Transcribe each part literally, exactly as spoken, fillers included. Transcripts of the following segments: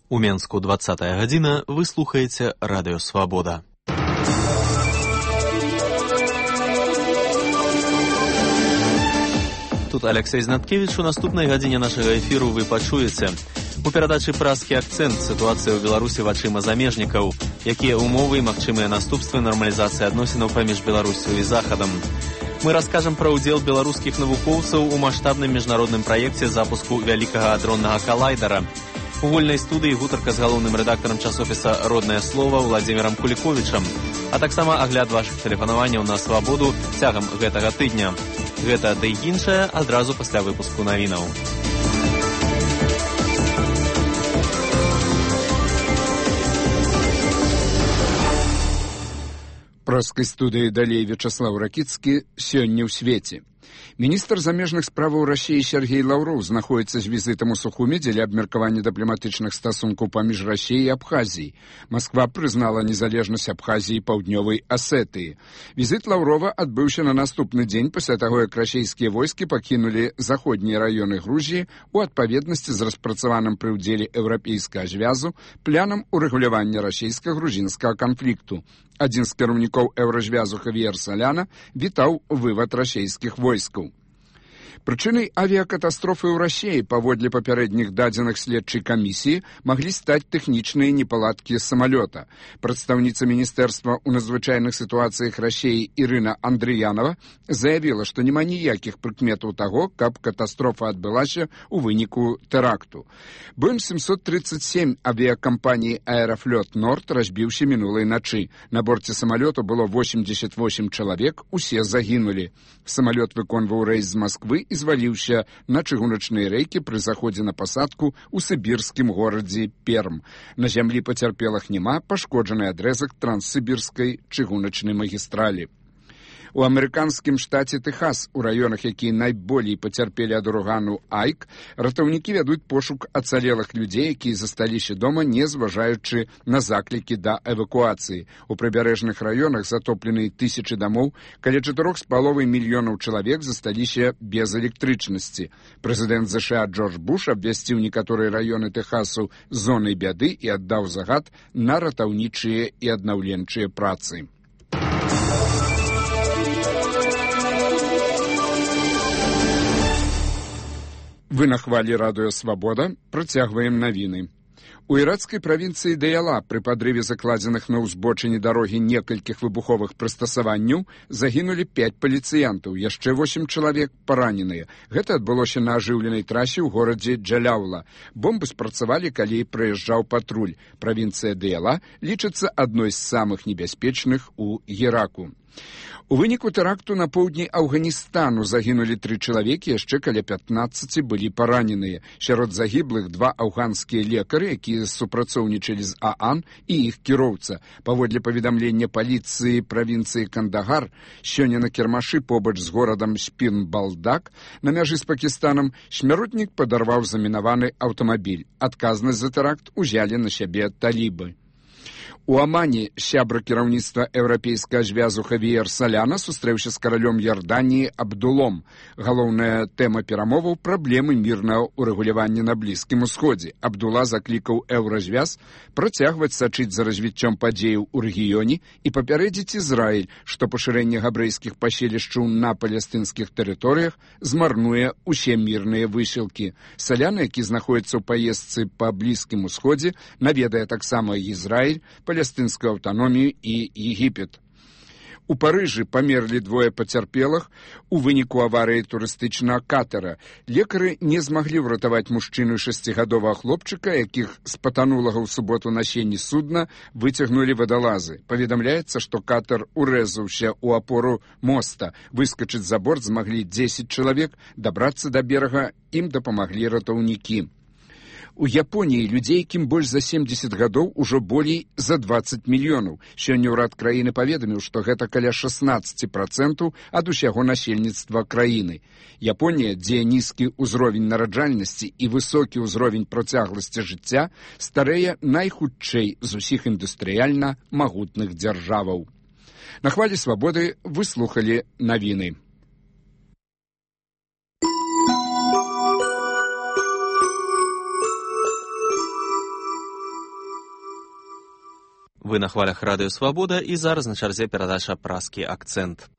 У Менску двадцатая гадзіна, вы слухаеце Радыё Свабода. Тут Алексей Знаткевич. У наступнай гадзіне нашага эфіру вы пачуеце. У перадачы «Празкі акцэнт» сітуацыя ў Беларусі вачыма замежнікаў, якія ўмовы і магчымыя наступствы нармалізацыі адносінаў паміж Беларусю і Захадам. Мы раскажам пра ўдзел беларускіх навукоўцаў у маштабным міжнародным праекце запуску вялікага адроннага калайдара. У вольнай студыі гутарка з галоўным рэдактарам часопіса «Роднае слова» Владзімірам Куліковічам, а таксама агляд вашых тэлефанаванняў на свабоду цягам гэтага тыдня. Гэта ды іншае адразу пасля выпуску навінаў. Праскай студыі далей Вячаслаў Ракіцкі. Сёння ў свеце. Міністр замежных справаў Расіі Сергей Лаўроў знаходіцца з візітам у Сухуме дзеля абмеркавання дыпламатычных стасункаў паміж Расіяй і Абхазіяй. Масква прызнала незалежнасць Абхазіі і Паўднёвай Асетыі. Візіт Лаўрова адбыўся на наступны дзень пасля таго, як расійскія войскі пакінулі заходнія раёны Грузіі у адпаведнасці з распрацаваным пры ўдзеле еўрапейскага звязу планам урэгулявання расійска-грузінскага канфлікту. Адзін з кіраўнікоў еўразвязу Хавіер Саляна вітаў вывад расійскіх войскаў. Прычынай авіякатастрофы ў Расіі, паводле папярэдніх дадзеных следчай камісіі, маглі стаць тэхнічныя непаладкі самалёта. Прадстаўніца міністэрства ў надзвычайных сітуацыях Расіі Ірына Андрыянова заявіла, што няма ніякіх прыкметаў таго, каб катастрофа адбылася ў выніку тэракту. Боинг семьсот тридцать семь авіякампаніі «Аэрафлёт Норд» разбіўся мінулай начы. На борце самалёту было восемьдесят восемь чалавек, усе загінулі. Самалёт выконваў рэйс з Масквы і зваліўся на чыгуначныя рэйкі пры заходзе на пасадку ў сібірскім горадзе Перм. На зямлі пацярпелых няма, пашкоджаны адрэзак транссібірскай чыгуначнай магістралі. У амерыканскім штаце Тэхас, у раёнах, якія найболей пацярпелі ад урагану Айк, ратаўнікі вядуць пошук ацалелых людзей, якія засталіся дома, не зважаючы на заклікі да эвакуацыі. У прыбярэжных раёнах затоплены тысячы дамоў, каля чатырох з паловай мільёнаў чалавек засталіся без электрычнасці. Прэзідэнт ЗША Джордж Буш абвясціў некаторыя раёны Тэхасу зонай бяды і аддаў загад на ратаўнічыя і аднаўленчыя працы. Вы на хвалі Радыё Свабода. Працягваем навіны. У іракскай правінцыі Даяла пры падрыве закладзеных на ўзбочыне дарогі некалькіх выбуховых прыстасаванняў загінулі пяць паліцыянтаў, яшчэ восем чалавек параненыя. Гэта адбылося на ажыўленай трасе ў горадзе Джаляўла. Бомбы спрацавалі, калі прыязджаў патруль. Правінцыя Даяла лічыцца адной з самых небяспечных у Іраку. У выніку тэракту на поўдні Афганістану загінулі тры чалавекі, яшчэ каля пятнаццаці былі параненыя. Сярод загіблых два афганскія лекары, якія супрацоўнічалі з ААН, і іх кіроўца. Паводле паведамлення паліцыі правінцыі Кандагар, сёння на кірмашы побач з горадам Спін-Балдак, на мяжы з Пакістанам, смяротнік падарваў замінаваны аўтамабіль. Адказнасць за тэракт узялі на сябе талібы. У Амане сябра кіраўніцтва еўрапейскага звязу Хавіер Саляна сустрэўся з каралём Ярданіі Абдулом. Галоўная тэма перамоваў – праблемы мірнага ўрэгулявання на Блізкім Усходзе. Абдула заклікаў еўразвяз працягваць сачыць за развіццём падзеяў у рэгіёне і папярэдзіць Ізраіль, што пашырэнне габрэйскіх паселішчаў на палестынскіх тэрыторыях змарнуе ўсе мірныя высілкі. Саляна, які знаходіцца ў паездцы па Блізкім Усходзе, наведае таксама Ізраіль, палестынскую аўтаномію і Егіпет. У Парыжы памерлі двое пацярпелых у выніку аварыі турыстычнага катера. Лекары не змаглі ўратаваць мужчыну шасцігадовага хлопчыка, якіх з патанулага ў суботу насенні судна выцягнулі вадалазы. Паведамляецца, што катер урэзаўся ў апору моста. Выскачыць за борт змаглі дзесяць чалавек, дабрацца да берага ім дапамаглі ратаўнікі. У Японіі людзей, якім больш за семьдесят гадоў, ужо болей за двадцать мільёнаў. Сёння ўрад краіны паведаміў, што гэта каля шаснаццаць працэнтаў ад усяго насельніцтва краіны. Японія, дзе нізкі ўзровень нараджальнасці і высокі ўзровень працягласці жыцця, старэе найхутчэй з усіх індустрыяльна магутных дзяржаваў. На хвалі свабоды вы слухалі навіны. Вы на хвалях Радыё Свабода, і зараз на чарзе перадача «Празкі акцэнт».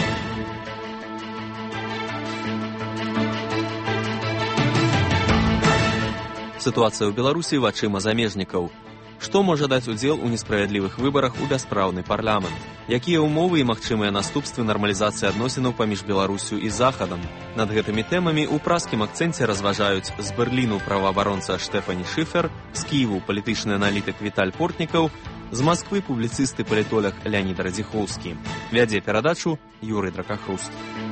Сітуацыя ў Беларусі вачыма замежнікаў. Што можа даць удзел у несправядлівых выбарах у бяспраўны парламент? Якія ўмовы і магчымыя наступствы нармалізацыі адносінаў паміж Беларусю і Захадам? Над гэтымі тэмамі ў празкім акцэнце разважаюць з Берліну праваабаронца Штефані Шыфер, з Кіеву палітычны аналітык Віталь Портнікаў, з Масквы публіцыст і палітолог Леонід Радзіхоўскі. Вядзе перадачу Юрый Дракахруст.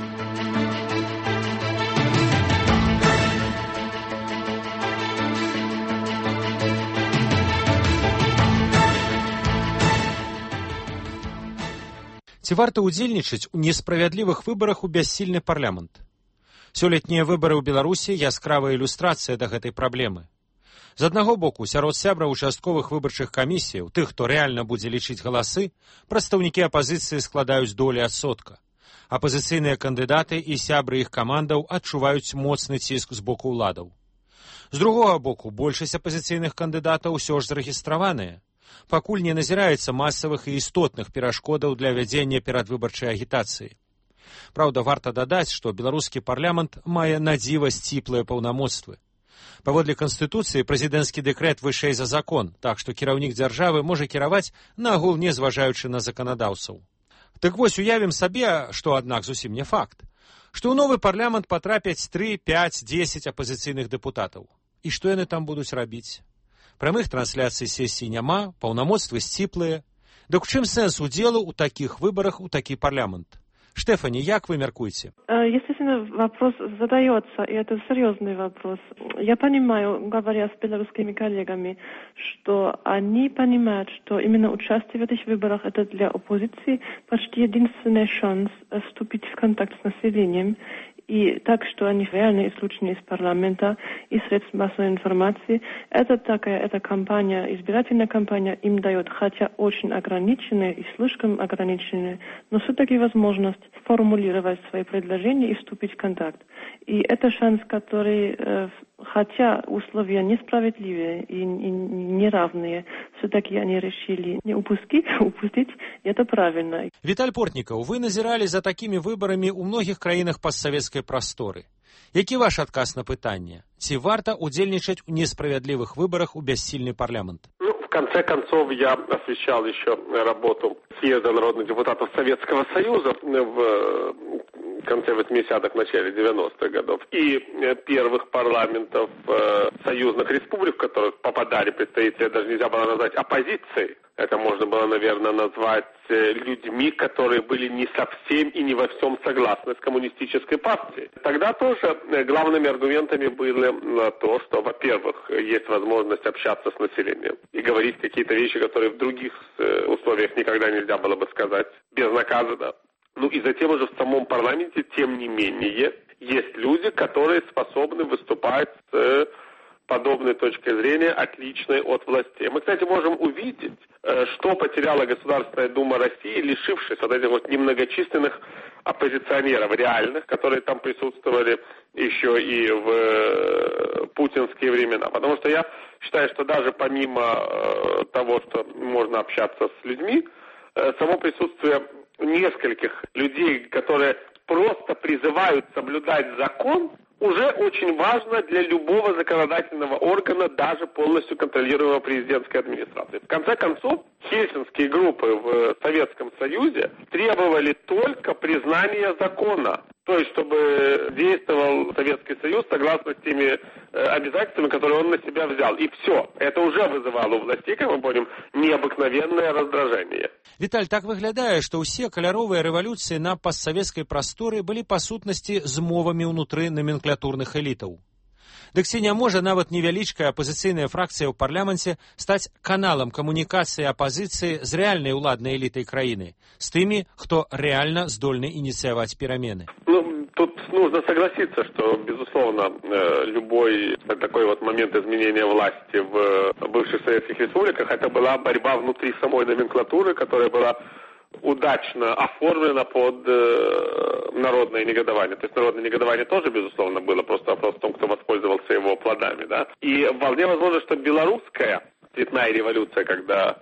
Ці варта ўдзельнічаць у несправядлівых выбарах у бяссільны парламент? Сёлетнія выбары ў Беларусі яскравая ілюстрацыя да гэтай праблемы. З аднаго боку, сярод сябраў участковых выбарчых камісіяў, тых, хто рэальна будзе лічыць галасы, прадстаўнікі апазіцыі складаюць долі адсотка. Апазіцыйныя кандыдаты і сябры іх камандаў адчуваюць моцны ціск з боку ўладаў. З другога боку, большасць апазіцыйных кандыдатаў усё ж зарэгістраваныя. Пакуль не назіраецца масавых і істотных перашкодаў для вядзення перадвыбарчай агітацыі. Праўда, варта дадаць, што беларускі парламент мае надзіва сціплыя паўнамоцтвы. Паводле Канстытуцыі прэзідэнцкі дэкрэт вышэй за закон, так што кіраўнік дзяржавы можа кіраваць нагул не зважаючы на заканадаўцаў. Так вось уявім сабе, што аднак зусім не факт, што ў новы парламент патрапяць тры, пяць, дзесяць апазіцыйных дэпутатаў. І што яны там будуць рабіць? Прамых трансляцый сесій няма, паўнамоцтвы сціплыя. Дык у чым сэнс удзелу ў такіх выбарах у такі парламент? Штефани, як вы меркуете? Естественно, вопрос задается, и это серьезный вопрос. Я понимаю, говоря с белорусскими коллегами, что они понимают, что именно участие в этих выборах это для оппозиции почти единственный шанс вступить в контакт с населением. И так, что они реально исключены из парламента и средств массовой информации. Это такая, эта кампания, избирательная кампания им дает, хотя очень ограниченная и слишком ограниченная, но все-таки возможность формулировать свои предложения и вступить в контакт. И это шанс, который, хотя условия несправедливые и неравные, все-таки они решили не упустить, упустить, и это правильно. Віталь Портнікаў, вы назіралі за такімі выбарамі ў многіх краінах постсавецкай прасторы. Які ваш адказ на пытанне? Ці варта удзельнічаць у несправядлівых выбарах у бяссільны парламент? Ну, в конце концов, я освещал еще работу съезда народных депутатов Советского Союза в конце восьмидесятых, начале девяностых годов, и первых парламентов союзных республик, в которых попадали представители, даже нельзя было назвать оппозицией, это можно было, наверное, назвать людьми, которые были не совсем и не во всем согласны с коммунистической партией. Тогда тоже главными аргументами было то, что, во-первых, есть возможность общаться с населением и говорить какие-то вещи, которые в других условиях никогда нельзя было бы сказать безнаказанно. Ну и затем уже в самом парламенте, тем не менее, есть люди, которые способны выступать с подобной точкой зрения, отличной от властей. Мы, кстати, можем увидеть, что потеряла Государственная Дума России, лишившись вот этих вот немногочисленных оппозиционеров реальных, которые там присутствовали еще и в путинские времена. Потому что я считаю, что даже помимо того, что можно общаться с людьми, само присутствие нескольких людей, которые просто призывают соблюдать закон, уже очень важно для любого законодательного органа, даже полностью контролируемого президентской администрацией. В конце концов, хельсинские группы в Советском Союзе требовали только признания закона. То есть, чтобы действовал Советский Союз согласно с теми э, обязательствами, которые он на себя взял. И все. Это уже вызывало у властей, как мы помним, необыкновенное раздражение. Віталь, так выглядае, што ўсе каляровыя рэвалюцыі на постсавецкай прасторы былі па сутнасці змовамі ўнутры номенклатурных элітаў. Дык ці не можа нават невялічкая апазіцыйная фракцыя ў парламенце стаць каналам камунікацыі апазіцыі з рэальнай уладнай элітай краіны, з тымі, хто рэальна здольны ініцыяваць перамены? Ну, тут нужно согласиться, что, безусловно, любой такой вот момент изменения власти в бывших советских республиках, это была борьба внутри самой номенклатуры, которая была удачно оформлено под э, народное негодование. То есть народное негодование тоже, безусловно, было, просто вопрос в том, кто воспользовался его плодами, да. И вполне возможно, что белорусская цветная революция, когда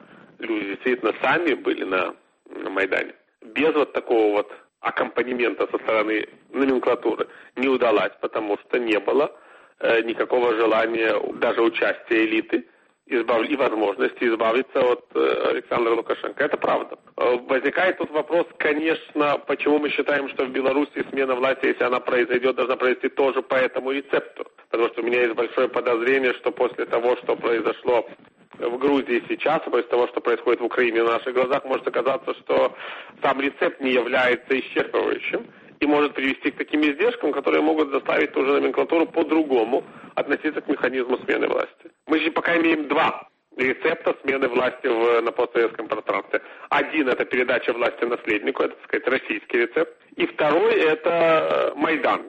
люди действительно сами были на, на Майдане, без вот такого вот аккомпанемента со стороны номенклатуры не удалась, потому что не было э, никакого желания даже участия элиты избав... и возможности избавиться от э, Александра Лукашенко. Это правда. Э, возникает тут вопрос, конечно, почему мы считаем, что в Беларуси смена власти, если она произойдет, должна произойти тоже по этому рецепту. Потому что у меня есть большое подозрение, что после того, что произошло в Грузии сейчас, после того, что происходит в Украине на наших глазах, может оказаться, что сам рецепт не является исчерпывающим и может привести к таким издержкам, которые могут заставить ту же номенклатуру по-другому относиться к механизму смены власти. Мы же пока имеем два рецепта смены власти в, на постсоветском пространстве. Один – это передача власти наследнику, это, так сказать, российский рецепт. И второй – это Майдан,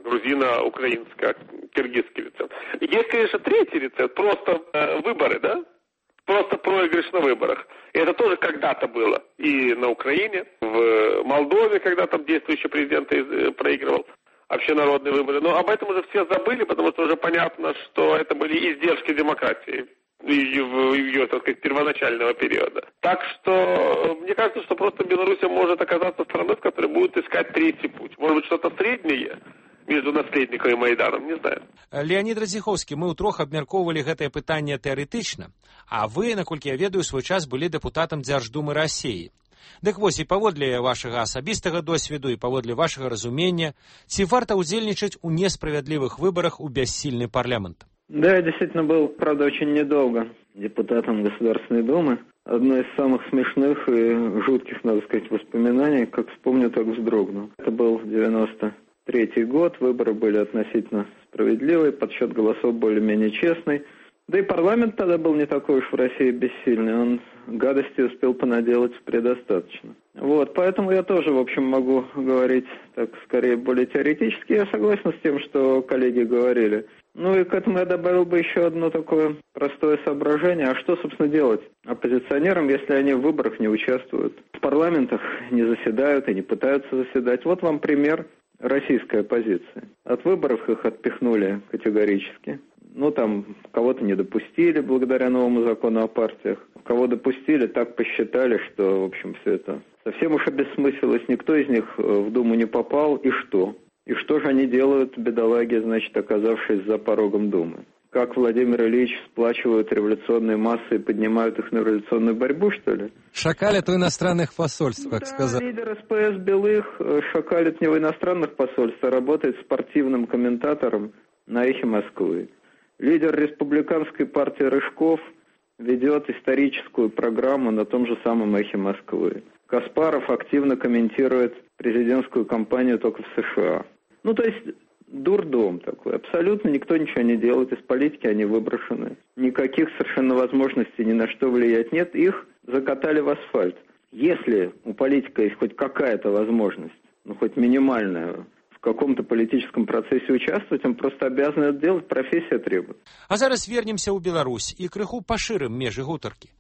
грузино-украинско-киргизский рецепт. Есть, конечно, третий рецепт, просто э, выборы, да? Просто проигрыш на выборах. И это тоже когда-то было. И на Украине, в Молдове, когда там действующий президент проигрывал общенародные выборы. Но об этом уже все забыли, потому что уже понятно, что это были издержки демократии в ее, так сказать, первоначального периода. Так что мне кажется, что просто Беларусь может оказаться страной, в которой будут искать третий путь. Может быть, что-то среднее между наследником и Майданом, не знаю. Леонид Радзіховскі, мы ўтрох абмяркоўвалі гэтае пытанне тэарэтычна, а вы, наколькі я ведаю, свой час былі дэпутатам Дзярждумы Расіі. Дык вось, і паводле вашага асабістага досведу і паводле вашага разумення, ці варта ўдзельнічаць у несправядлівых выбарах у бяссільны парламент? Да, я действительно был, правда, очень недолго депутатом Государственной Думы. Одно из самых смешных и жутких, надо сказать, воспоминаний, как вспомню, так вздрогну. Это был девяносто третий год, выборы были относительно справедливые, подсчет голосов более-менее честный. Да и парламент тогда был не такой уж в России бессильный, он гадости успел понаделать предостаточно. Вот, поэтому я тоже, в общем, могу говорить так скорее более теоретически. Я согласен с тем, что коллеги говорили. Ну и к этому я добавил бы еще одно такое простое соображение. А что, собственно, делать оппозиционерам, если они в выборах не участвуют, в парламентах не заседают и не пытаются заседать? Вот вам пример российской оппозиции. От выборов их отпихнули категорически. Ну, там, кого-то не допустили благодаря новому закону о партиях. Кого допустили, так посчитали, что, в общем, все это совсем уж обессмыслилось. Никто из них в Думу не попал. И что? И что же они делают, бедолаги, значит, оказавшись за порогом Думы? Как Владимир Ильич сплачивают революционные массы и поднимают их на революционную борьбу, что ли? Шакалят в иностранных посольствах, да, сказал. Лидер СПС Белых шакалит не в иностранных посольствах, а работает спортивным комментатором на «Эхе Москвы». Лидер республиканской партии Рыжков ведет историческую программу на том же самом «Эхе Москвы». Каспаров активно комментирует президентскую кампанию только в США. Ну, то есть дурдом такой. Абсолютно никто ничего не делает. Из политики они выброшены. Никаких совершенно возможностей ни на что влиять нет. Их закатали в асфальт. Если у политика есть хоть какая-то возможность, ну, хоть минимальная, в каком-то политическом процессе участвовать, он просто обязан это делать, профессия требует. А зараз вернемся ў Беларусь і крыху пашырым межы гутаркі.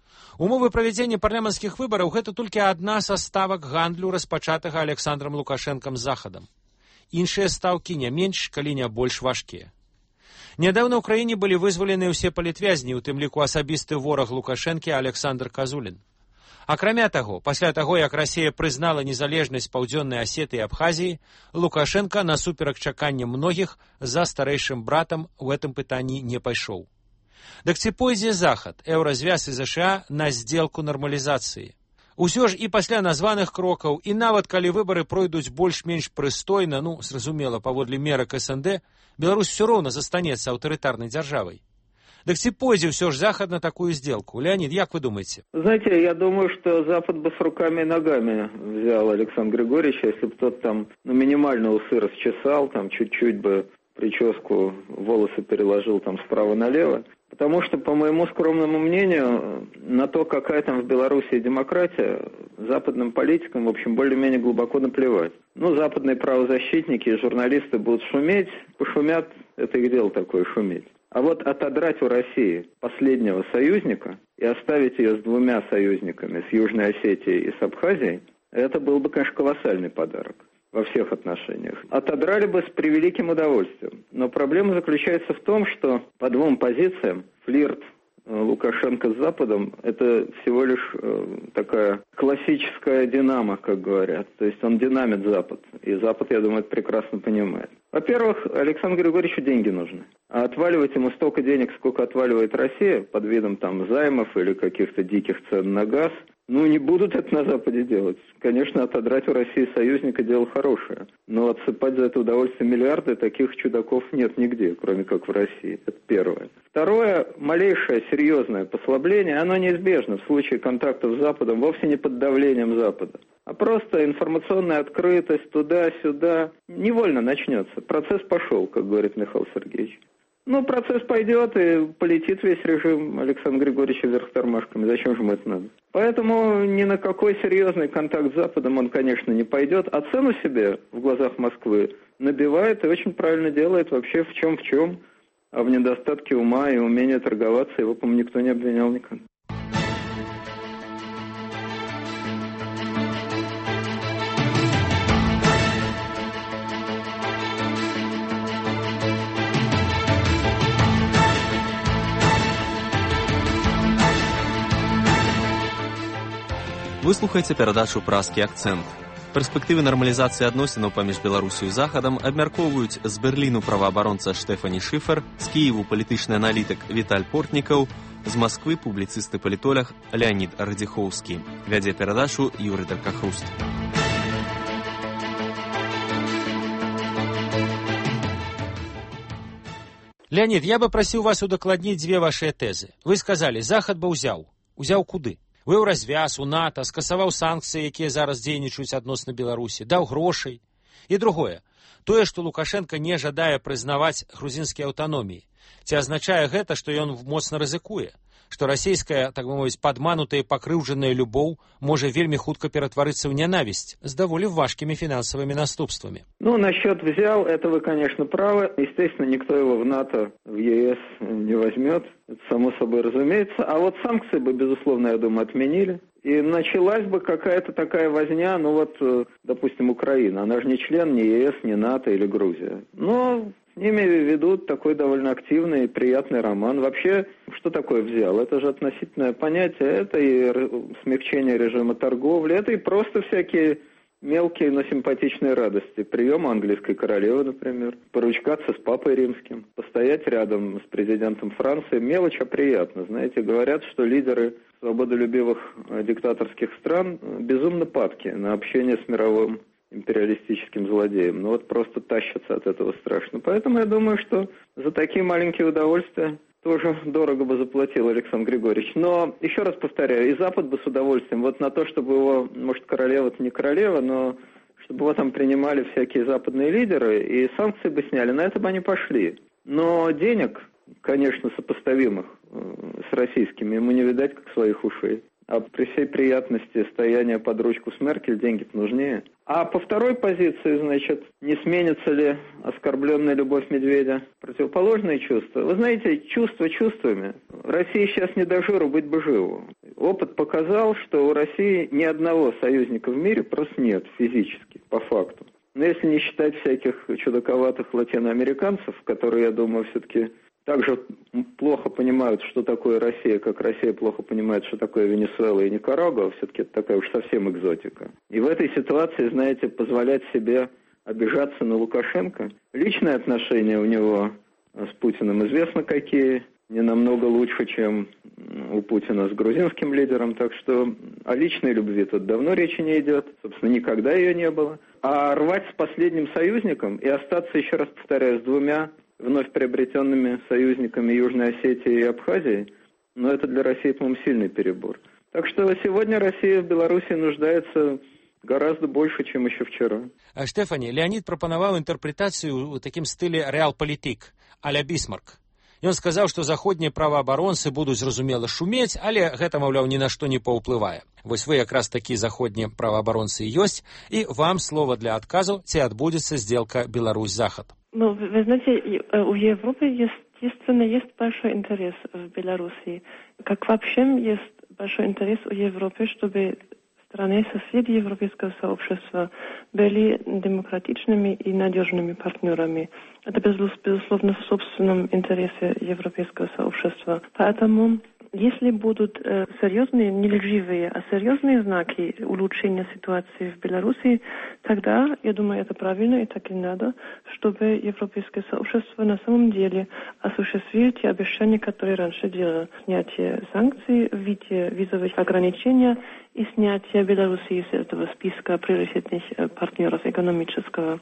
Умовы правядзення парламенцкіх выбараў гэта толькі адна са ставак гандлю, распачатага Александром Лукашэнкам з захадам. Іншыя стаўкі не менш, калі не больш важкія. Нядаўна ў краіне былі вызвалены ўсе палітвязні, у тым ліку асабісты вораг Лукашэнкі Александр Казулін. Акрамя таго, пасля таго, як Расія прызнала незалежнасць Паўдзённай Асеты і Абхазіі, Лукашэнка, насуперак чаканням многіх, за старэйшым братам у гэтым пытанні не пайшоў. Дык ці пойдзе Захад, Еўразвяз і ЗША на здзелку нармалізацыі? Усё ж і пасля названых крокаў, і нават калі выбары пройдуць больш-менш прыстойна, ну, зразумела, паводле мерак СНД, Беларусь все роўна застанецца аўтарытарнай дзяржавай. Дык ці пойдзе ўсё ж Захад на такую сделку? Леонид, як вы думаете? Знаете, я думаю, что Запад бы с руками и ногами взял Александра Григорьевича, если бы тот там ну, минимально усы расчесал, там чуть-чуть бы прическу, волосы переложил там справа налево. Потому что, по моему скромному мнению, на то, какая там в Беларуси демократия, западным политикам, в общем, более-менее глубоко наплевать. Ну, западные правозащитники и журналисты будут шуметь, пошумят, это их дело такое, шуметь. А вот отодрать у России последнего союзника и оставить ее с двумя союзниками, с Южной Осетией и с Абхазией, это был бы, конечно, колоссальный подарок во всех отношениях. Отодрали бы с превеликим удовольствием. Но проблема заключается в том, что по двум позициям флирт Лукашенко с Западом, это всего лишь такая классическая динамо, как говорят. То есть он динамит Запад. И Запад, я думаю, это прекрасно понимает. Во-первых, Александру Григорьевичу деньги нужны. А отваливать ему столько денег, сколько отваливает Россия, под видом там займов или каких-то диких цен на газ, ну, не будут это на Западе делать. Конечно, отодрать у России союзника дело хорошее. Но отсыпать за это удовольствие миллиарды, таких чудаков нет нигде, кроме как в России. Это первое. Второе, малейшее серьезное послабление, оно неизбежно в случае контактов с Западом, вовсе не под давлением Запада, а просто информационная открытость туда-сюда невольно начнется. Процесс пошел, как говорит Михаил Сергеевич. Ну, процесс пойдет, и полетит весь режим Александра Григорьевича вверх тормашками. Зачем же ему это надо? Поэтому ни на какой серьезный контакт с Западом он, конечно, не пойдет. А цену себе в глазах Москвы набивает и очень правильно делает. Вообще в чем в чем. А в недостатке ума и умения торговаться его, по-моему, никто не обвинял никогда. Вы слухаеце перадачу «Празкі акцэнт». Перспектывы нармалізацыі адносінаў паміж Беларусію і Захадам абмяркоўваюць з Берліну праваабаронца Штэфані Шыфер, з Кіеву палітычны аналітык Віталь Портнікаў, з Масквы публіцыст і палітолог Леонід Радзіхоўскі. Вядзе перадачу Юрый Даркахруст. Леонід, я бы прасіў вас удакладніць дзве вашыя тэзы. Вы сказалі, Захад бы ўзяў. Узяў куды? Вы ў развяз, у НАТО, скасаваў санкцыі, якія зараз дзейнічаюць адносна Беларусі, даў грошай. І другое, тое, што Лукашенко не жадае прызнаваць грузінскія аўтаноміі. Ці азначае гэта, што ён моцна рызыкуе? Што расійская, так бы мовіць, падманутая і пакрыўджаная любоў можа вельмі хутка ператварыцца ў нянавісць з даволі важкімі фінансавымі наступствамі? Ну, насчет взял, это вы, конечно, правы. Естественно, никто его в НАТО, в ЕС не возьмет. Это само собой разумеется. А вот санкции бы, безусловно, я думаю, отменили. И началась бы какая-то такая возня, ну вот, допустим, Украина. Она же не член ни ЕС, ни НАТО или Грузия. Но с ними ведут такой довольно активный и приятный роман. Вообще, что такое взял? Это же относительное понятие. Это и смягчение режима торговли, это и просто всякие мелкие, но симпатичные радости. Прием английской королевы, например. Поручкаться с папой римским. Постоять рядом с президентом Франции. Мелочь, а приятно. Знаете, говорят, что лидеры свободолюбивых диктаторских стран безумно падки на общение с мировым империалистическим злодеем. Ну вот просто тащатся от этого страшно. Поэтому я думаю, что за такие маленькие удовольствия тоже дорого бы заплатил Александр Григорьевич. Но, еще раз повторяю, и Запад бы с удовольствием, вот на то, чтобы его, может, королева-то не королева, но чтобы его там принимали всякие западные лидеры, и санкции бы сняли, на это бы они пошли. Но денег, конечно, сопоставимых с российскими, ему не видать, как своих ушей. А при всей приятности стояния под ручку с Меркель деньги-то нужнее. А по второй позиции, значит, не сменится ли оскорбленная любовь медведя? Противоположные чувства. Вы знаете, чувства чувствами. России сейчас не до жиру, быть бы живу. Опыт показал, что у России ни одного союзника в мире просто нет физически, по факту. Но если не считать всяких чудаковатых латиноамериканцев, которые, я думаю, все-таки также плохо понимают, что такое Россия, как Россия плохо понимает, что такое Венесуэла и Никарагуа, все-таки это такая уж совсем экзотика. И в этой ситуации, знаете, позволять себе обижаться на Лукашенко. Личные отношения у него с Путиным известно какие, не намного лучше, чем у Путина с грузинским лидером, так что о личной любви тут давно речи не идет, собственно, никогда ее не было. А рвать с последним союзником и остаться, еще раз повторяю, с двумя вновь приобретенными союзниками Южной Осетии и Абхазии, но это для России, по-моему, сильный перебор. Так что сегодня Россия в Беларуси нуждается гораздо больше, чем еще вчера. Штефані, Леонид прапанаваў інтэрпрэтацыю ў такім стылі рэал-палітык, а-ля Бісмарк. Ён сказаў, што заходнія праваабаронцы будуць, зразумела, шумець, але гэта, маўляў, ні на што не паўплывае. Вось вы якраз такі заходнія праваабаронцы ёсць, і вам слова для адказу, ці адбудзецца сделка Беларусь-Захад. Ну, вы знаете, у Европы, естественно, есть большой интерес в Беларуси. Как вообще есть большой интерес у Европы, чтобы страны-соседи Европейского сообщества были демократичными и надежными партнерами. Это, безусловно, в собственном интересе Европейского сообщества. Поэтому Если будут э, серьезные, не лживые, а серьезные знаки улучшения ситуации в Беларуси, тогда, я думаю, это правильно и так и надо, чтобы европейское сообщество на самом деле осуществило те обещания, которые раньше делало. Снятие санкций в виде визовых ограничений и снятие Беларуси из этого списка приоритетных партнеров экономического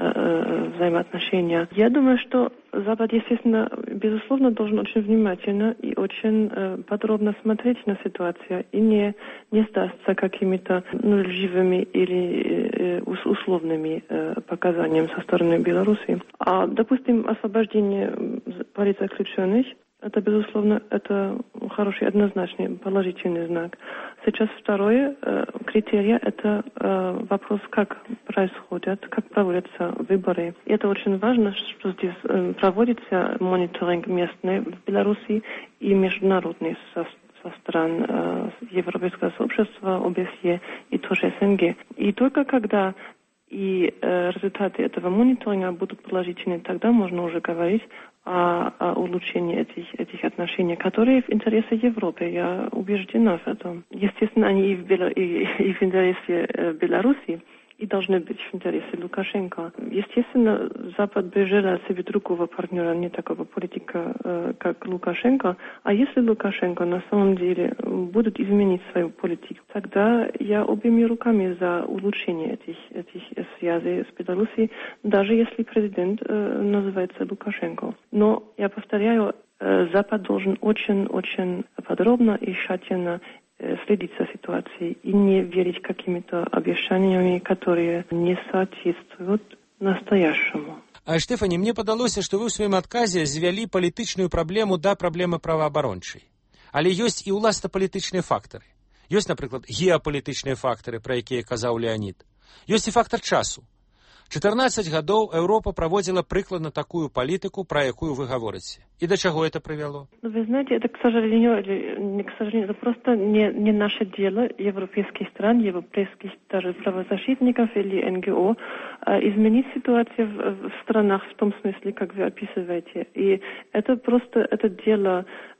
взаимоотношения. Я думаю, что Запад, естественно, безусловно, должен очень внимательно и очень э, подробно смотреть на ситуацию и не, не сдастся какими-то ну, лживыми или э, условными э, показаниями со стороны Беларуси. А, допустим, освобождение политзаключенных, это, безусловно, это хороший, однозначный, положительный знак. Сейчас второе э, критерий – это э, вопрос, как происходят, как проводятся выборы. И это очень важно, что здесь э, проводится мониторинг местный в Беларуси и международный со, со стран э, Европейского сообщества, о бэ эс е и тоже эс эн гэ. И только когда и э, результаты этого мониторинга будут положительны, тогда можно уже говорить о, о улучшении этих, этих отношений, которые в интересе Европы. Я убеждена в этом. Естественно, они и в, Бела, и, и в интересе э, Беларуси, и должны быть в интересе Лукашенко. Естественно, Запад бы желал себе другого партнера, не такого политика, э, как Лукашенко. А если Лукашенко на самом деле будет изменить свою политику, тогда я обеими руками за улучшение этих, этих связей с Беларусью, даже если президент э, называется Лукашенко. Но, я повторяю, э, Запад должен очень-очень подробно и тщательно следить за ситуацией и не верить какими-то обещаниями, которые не соответствуют настоящему. А Штефані, мне падалося, што вы ў сваім адказе звялі палітычную праблему да праблемы праваабарончай. Але ёсць і ўласна палітычныя фактары. Ёсць, напрыклад, геапалітычныя фактары, пра якія казаў Леонид. Ёсць і фактар часу. чатырнаццаць гадоў Европа проводила прикладно такую политику, про якую вы говорите. И до чего это привело? Вы знаете, это, к сожалению, или не к сожалению, это просто не, не наше дело, европейских стран, европейских даже правозащитников или эн гэ о, изменить ситуацию в, в странах в том смысле, как вы описываете. И это просто это дело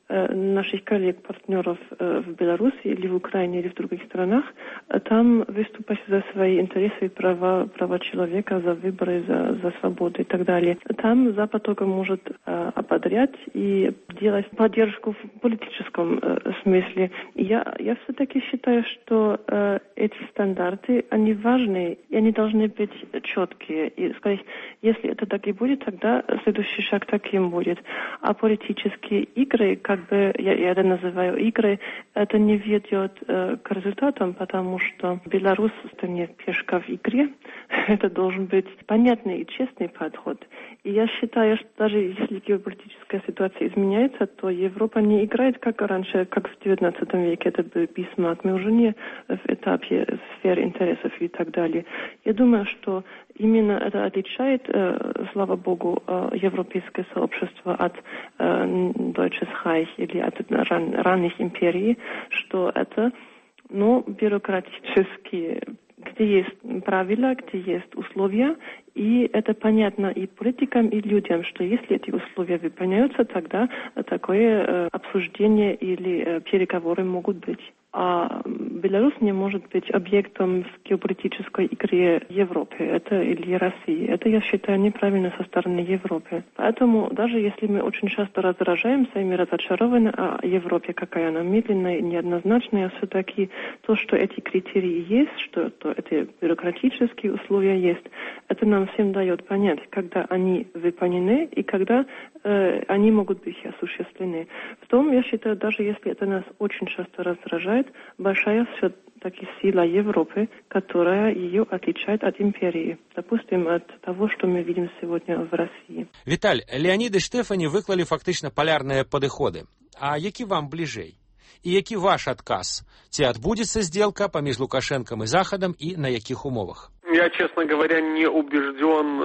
наших коллег, партнеров в Беларуси или в Украине или в других странах, там выступать за свои интересы и права, права человека, за выборы, за, за свободу и так далее. Там Запад только может э, ободрять и делать поддержку в политическом э, смысле. И я, я все-таки считаю, что э, эти стандарты, они важны, и они должны быть четкие. И сказать, если это так и будет, тогда следующий шаг таким будет. А политические игры, как Как бы, я, я это называю игры, это не ведет э, к результатам, потому что Беларусь это не пешка в игре, это должен быть понятный и честный подход. И я считаю, что даже если геополитическая ситуация изменяется, то Европа не играет как раньше, как в девятнадцатом веке, это был Бисмарк, мы уже не в этапе сфер интересов и так далее. Я думаю, что именно это отличает, э, слава богу, э, европейское сообщество от э, Deutsches Reich или от ран, ранних империй, что это, ну, бюрократические, где есть правила, где есть условия, и это понятно и политикам, и людям, что если эти условия выполняются, тогда такое э, обсуждение или э, переговоры могут быть. А Беларусь не может быть объектом в геополитической игре Европы, это или России. Это, я считаю, неправильно со стороны Европы. Поэтому даже если мы очень часто раздражаемся и мы разочарованы о Европе, какая она медленная и неоднозначная, все-таки то, что эти критерии есть, что то эти бюрократические условия есть, это нам всем дает понять, когда они выполнены и когда э, они могут быть осуществлены. В том, я считаю, даже если это нас очень часто раздражает, большая все-таки сила Европы, которая ее отличает от империи. Допустим, от того, что мы видим сегодня в России. Виталь, Леонид и Штефані виклали фактично полярные подходы. А які вам ближей? И які ваш отказ? Ці отбудется сделка поміж Лукашенком и Заходом и на яких умовах? Я, честно говоря, не убежден,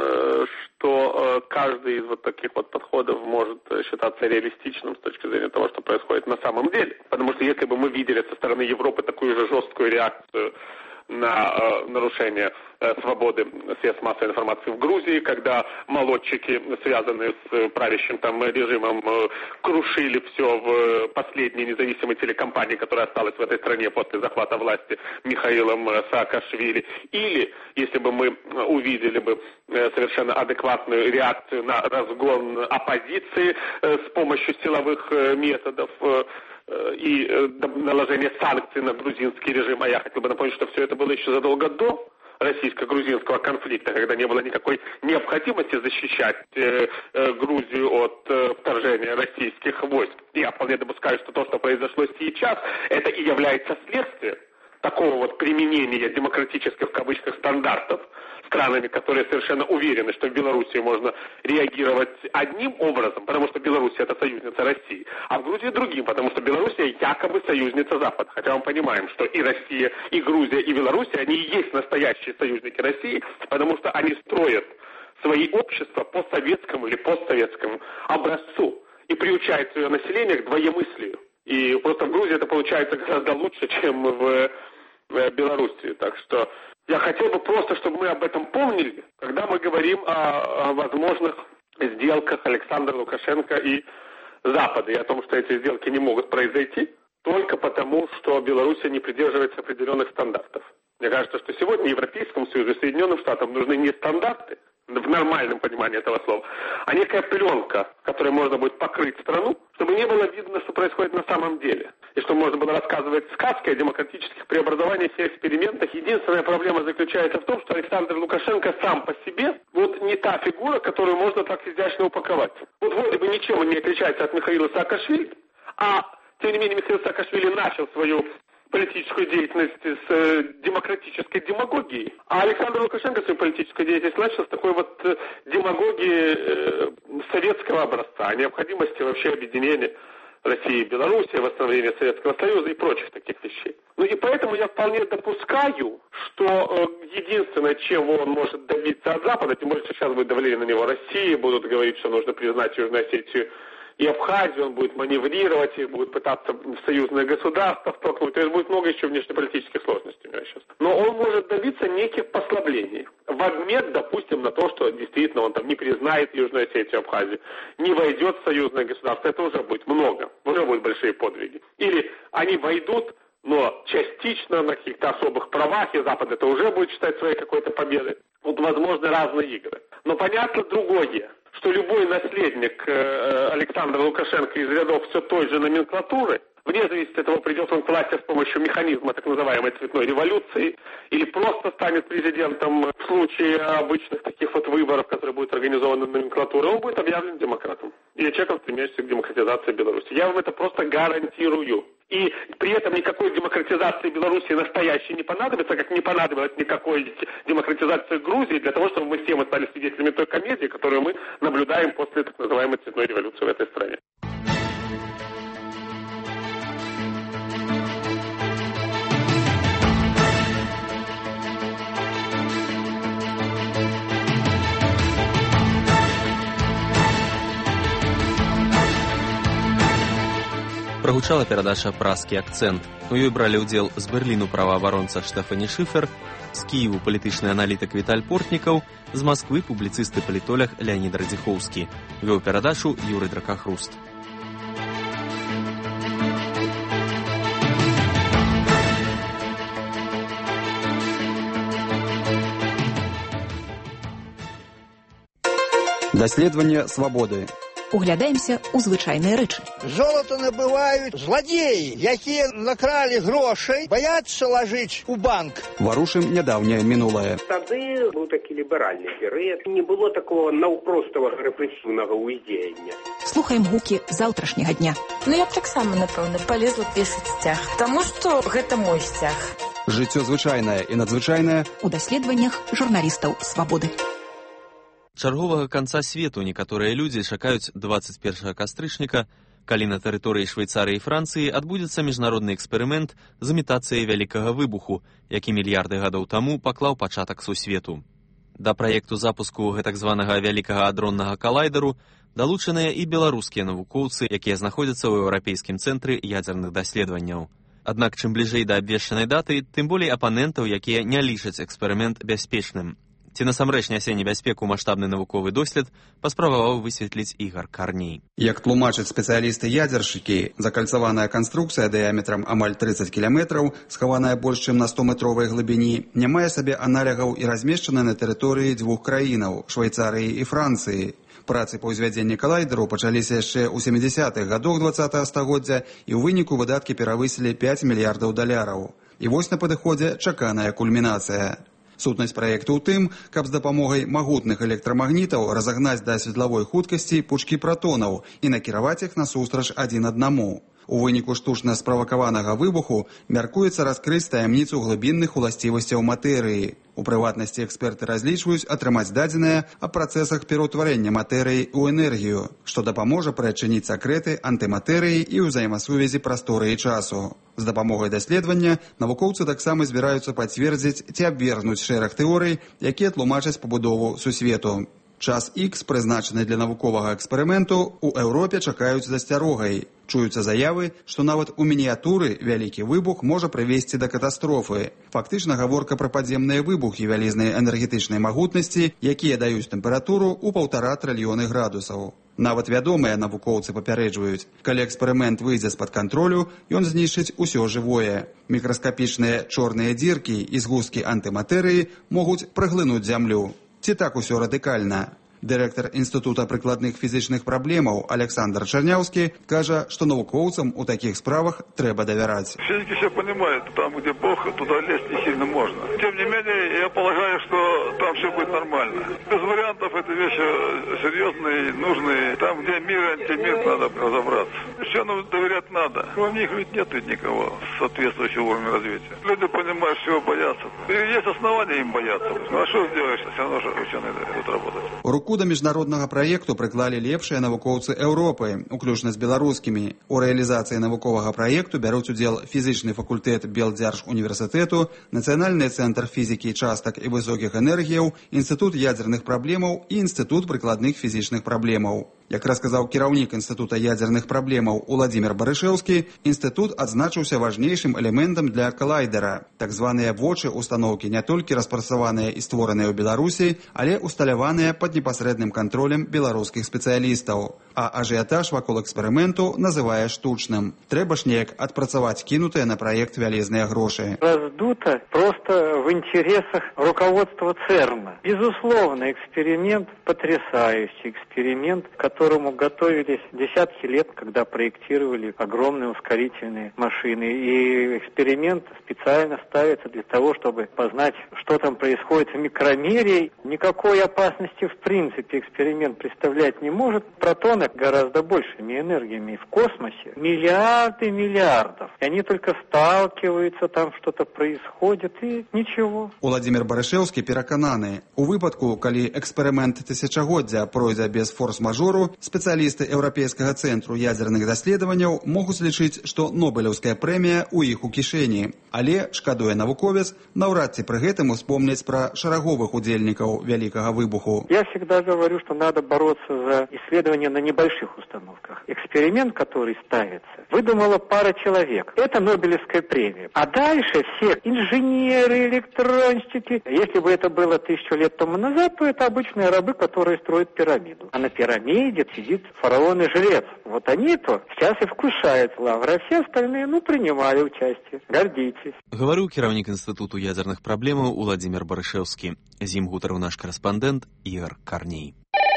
что каждый из вот таких вот подходов может считаться реалистичным с точки зрения того, что происходит на самом деле. Потому что если бы мы видели со стороны Европы такую же жесткую реакцию на э, нарушение э, свободы средств массовой информации в Грузии, когда молодчики, связанные с правящим там режимом, э, крушили все в последней независимой телекомпании, которая осталась в этой стране после захвата власти Михаилом Саакашвили. Или, если бы мы увидели бы э, совершенно адекватную реакцию на разгон оппозиции э, с помощью силовых э, методов, э, и наложение санкций на грузинский режим. А я хотел бы напомнить, что все это было еще задолго до российско-грузинского конфликта, когда не было никакой необходимости защищать э, э, Грузию от э, вторжения российских войск. Я вполне допускаю, что то, что произошло сейчас, это и является следствием такого вот применения демократических в кавычках стандартов странами, которые совершенно уверены, что в Беларуси можно реагировать одним образом, потому что Беларусь это союзница России, а в Грузии другим, потому что Белоруссия якобы союзница Запада. Хотя мы понимаем, что и Россия, и Грузия, и Беларусь, они и есть настоящие союзники России, потому что они строят свои общества по советскому или постсоветскому образцу и приучают свое население к двоемыслию. И просто в Грузии это получается гораздо лучше, чем в, в Беларуси. Так что я хотел бы просто, чтобы мы об этом помнили, когда мы говорим о, о возможных сделках Александра Лукашенко и Запада, и о том, что эти сделки не могут произойти только потому, что Беларусь не придерживается определенных стандартов. Мне кажется, что сегодня Европейскому Союзу и Соединенным Штатам нужны не стандарты, в нормальном понимании этого слова, а некая пленка, которой можно будет покрыть страну, чтобы не было видно, что происходит на самом деле. И чтобы можно было рассказывать сказки о демократических преобразованиях и экспериментах. Единственная проблема заключается в том, что Александр Лукашенко сам по себе вот не та фигура, которую можно так изящно упаковать. Вот вроде бы ничем он не отличается от Михаила Саакашвили, а тем не менее Михаил Саакашвили начал свою политическую деятельность с э, демократической демагогией, а Александр Лукашенко свою политическую деятельность начал с такой вот э, демагогии э, советского образца, о необходимости вообще объединения России и Беларуси, восстановления Советского Союза и прочих таких вещей. Ну и поэтому я вполне допускаю, что э, единственное, чего он может добиться от Запада, тем более сейчас будет давление на него России, будут говорить, что нужно признать Южную Осетию и Абхазию, он будет маневрировать, и будет пытаться в союзное государство втолкнуть. То есть будет много еще внешнеполитических сложностей у него сейчас. Но он может добиться неких послаблений. В обмен, допустим, на то, что действительно он там не признает Южную Осетию и Абхазию, не войдет в союзное государство. Это уже будет много. Уже будут большие подвиги. Или они войдут, но частично на каких-то особых правах, и Запад это уже будет считать своей какой-то победой. Вот возможны разные игры. Но понятно другое, что любой наследник э, Александра Лукашенко из рядов все той же номенклатуры, вне зависимости от того, придет он к власти с помощью механизма так называемой цветной революции, или просто станет президентом в случае обычных таких вот выборов, которые будут организованы номенклатурой, он будет объявлен демократом. Или человеком, стремящимся к демократизации Беларуси. Я вам это просто гарантирую. И при этом никакой демократизации Беларуси настоящей не понадобится, как не понадобилось никакой демократизации Грузии, для того, чтобы мы все мы стали свидетелями той комедии, которую мы наблюдаем после так называемой цветной революции в этой стране. Прагучала перадача «Празкі акцэнт». У ёй бралі ўдзел з Берліну праваабаронца Штэфані Шыфер, з Кіеву палітычны аналітык Віталь Портнікаў, з Масквы публіцыст і палітолог Леонід Радзіхоўскі. Вёў перадачу Юрый Дракахруст. Даследаванне свабоды. Углядаемся ў звычайныя рэчы. Золото набываюць зладзеі, якія накралі грошай, баяцца лажыць у банк. Варушым нядаўняе мінулае. Тады быў такі ліберальны перыяд. Не было такого наўпростага рэпрэсіўнага ўздзеяння. Слухаем гукі заўтрашняга дня. Ну я б таксама, напэўна, палезла пішаць сцяг, таму што гэта мой сцяг. Жыццё звычайнае і надзвычайнае у даследаваннях журналістаў свабоды. Чарговага канца свету некаторыя людзі чакаюць дваццаць першага кастрычніка, калі на тэрыторыі Швейцарыі і Францыі адбудзецца міжнародны эксперымент з імітацыяй вялікага выбуху, які мільярды гадоў таму паклаў пачатак сусвету. Да праекту запуску гэтак званага вялікага адроннага калайдеру далучаныя і беларускія навукоўцы, якія знаходзяцца ў еўрапейскім цэнтры ядзерных даследаванняў. Аднак, чым бліжэй да абвешчанай даты, тым болей апанентаў, якія не лічаць эксперымент бяспечным. Ці насамрэч нясе небяспеку маштабны навуковы дослед, паспрабаваў высветліць Ігар Карней. Як тлумачаць спецыялісты-ядзершчыкі, закальцаваная канструкцыя дыяметрам амаль трыццаць кіламетраў, схаваная больш чым на стометровай глыбіні, не мае сабе аналягаў і размешчана на тэрыторыі дзвюх краінаў – Швейцарыі і Францыі. Працы па ўзвядзенні калайдеру пачаліся яшчэ ў сямідзясятых гадах дваццатага стагоддзя і ў выніку выдаткі перавысілі пяць мільярдаў даляраў. І вось на падыходзе чаканая кульмінацыя. Сутнасць праекту ў тым, каб з дапамогай магутных электрамагнітаў разагнаць да светлавой хуткасці пучкі пратонаў і накіраваць іх насустрач адзін аднаму. У выніку штучна справакаванага выбуху мяркуецца раскрыць таямніцу глыбінных уласцівасцяў матэрыі. У прыватнасці эксперты разлічваюць атрымаць дадзеныя аб працэсах пераўтварэння матэрыі ў энергію, што дапаможа прыадчыніць сакрэты антыматэрыі і ўзаемасувязі прасторы і часу. З дапамогай даследавання навукоўцы таксама збіраюцца пацвердзіць ці абвергнуць шэраг тэорый, якія тлумачаць пабудову сусвету. Час Х, прызначаны для навуковага эксперыменту, у Еўропе чакаюць з асцярогай. Чуюцца заявы, што нават у мініятуры вялікі выбух можа прывесці да катастрофы. Фактычна гаворка пра падземныя выбухі вялізнай энергетычнай магутнасці, якія даюць тэмпературу ў паўтара трыльёны градусаў. Нават вядомыя навукоўцы папярэджваюць, калі эксперымент выйдзе з-пад кантролю, ён знішчыць усё жывое. Мікраскапічныя чорныя дзіркі і згусткі антыматэрыі могуць праглынуць зямлю. Ці так усё радыкальна? Дырэктар Інстытута прыкладных фізічных праблемаў Александр Чернявский кажа, што навукоўцам у такіх справах трэба давяраць. Физики все понимают, там, где Бог, туда лезть не сильно можно. Тем не менее, я полагаю, что там все будет нормально. Без вариантов это вещи серьезные, нужные. Там, где мир и антимир, надо разобраться. Ученым доверять надо. Кроме них ведь нет ведь никого соответствующего уровня развития. Люди понимают, чего боятся. И есть основания им бояться. Ну а что сделаешь, все равно же ученые будут работать. Руку да міжнароднага праекту прыклалі лепшыя навукоўцы Еўропы, уключна з беларускімі. У рэалізацыі навуковага праекту бяруць удзел фізічны факультэт Белдзяржуніверсітэту, Нацыянальны цэнтр фізікі частак і высокіх энергіяў, Інстытут ядзерных праблемаў і Інстытут прыкладных фізічных праблемаў. Як расказаў кіраўнік Інстытута ядзерных праблемаў Уладзімір Барышэўскі, інстытут адзначыўся важнейшым элементам для калайдера. Так званыя вочы устаноўкі не толькі распрацаваныя і створаныя ў Беларусі, але усталяваныя пад непасрэдным кантролем беларускіх спецыялістаў. А ажыятаж вакол эксперыменту называе штучным. Трэба ж неяк адпрацаваць кінутыя на праект вялізныя грошы. Раздуто просто в интересах руководства ЦЕРНа. Безусловно, эксперимент потрясающий, эксперимент, к которому готовились десятки лет, когда проектировали огромные ускорительные машины. И эксперимент специально ставится для того, чтобы познать, что там происходит в микромере. Никакой опасности в принципе эксперимент представлять не может. Протоны гораздо большими энергиями в космосе. Миллиарды миллиардов. И они только сталкиваются, там что-то происходит, и ничего. Уладзімір Барышэўскі перакананы, у выпадку, калі эксперымент тысячагоддзя пройдзе без форс-мажору, спецыялісты Еўрапейскага цэнтру ядзерных даследаванняў могуць лічыць, што Нобелеўская прэмія ў іх у кішэні. Але, шкадуе навуковец, наўрад ці пры гэтым успомняць пра шараговых удзельнікаў вялікага выбуху. Я всегда говорю, что надо бороться за исследования на небольших установках. Эксперимент, который ставится, выдумала пара человек. Это Нобелевская премия. А дальше все инженеры, электронщики. Если бы это было тысячу лет тому назад, то это обычные рабы, которые строят пирамиду. А на пирамиде сидит фараон и жрец. Вот они-то сейчас и вкушают лавры, а все остальные, ну, принимали участие. Гордитесь. Гаварыў кіраўнік Інстытуту ядзерных праблемаў Уладзімір Барышэўскі. З ім гутарыў наш корэспандэнт Ігар Карней.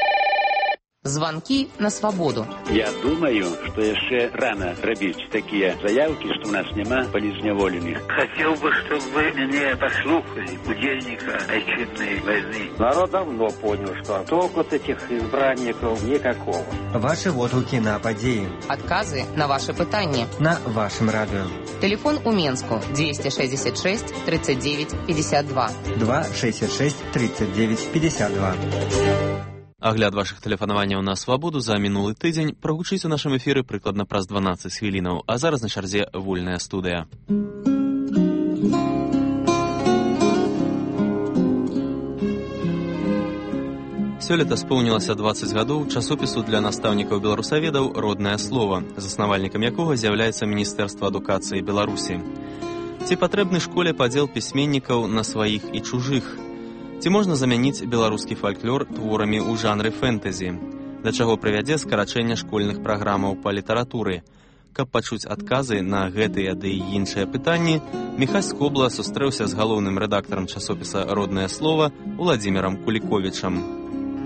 Звонки на свободу. Я думаю, что еще рано робить такие заявки, что у нас нема полизневоленных. Хотел бы, чтобы вы меня послушали, удельника отчетной войны. Народ давно понял, что толку от этих избранников никакого. Ваши отгуки на подеи. Отказы на ваши пытания. На вашем радио. Телефон у Менску двести шестьдесят шесть тридцать девять пятьдесят два. два шестьдесят шесть тридцать девять пятьдесят два. Агляд вашых тэлефанаванняў на свабоду за мінулы тыдзень прагучыць у нашым эфіры прыкладна праз дванаццаць хвілінаў, а зараз на чарзе вольная студыя. Сёлета споўнілася дваццаць гадоў часопісу для настаўнікаў беларусаведаў «Роднае слова», заснавальнікам якога з'яўляецца Міністэрства адукацыі Беларусі. Ці патрэбны школе падзел пісьменнікаў на сваіх і чужых? Ці можна замяніць беларускі фальклор творамі ў жанры фэнтэзі? Да чаго прывядзе скарачэнне школьных праграмаў па літаратуры? Каб пачуць адказы на гэтыя ды і іншыя пытанні, Міхась Скобла сустрэўся з галоўным рэдактарам часопіса «Роднае слова» Уладзімірам Куліковічам.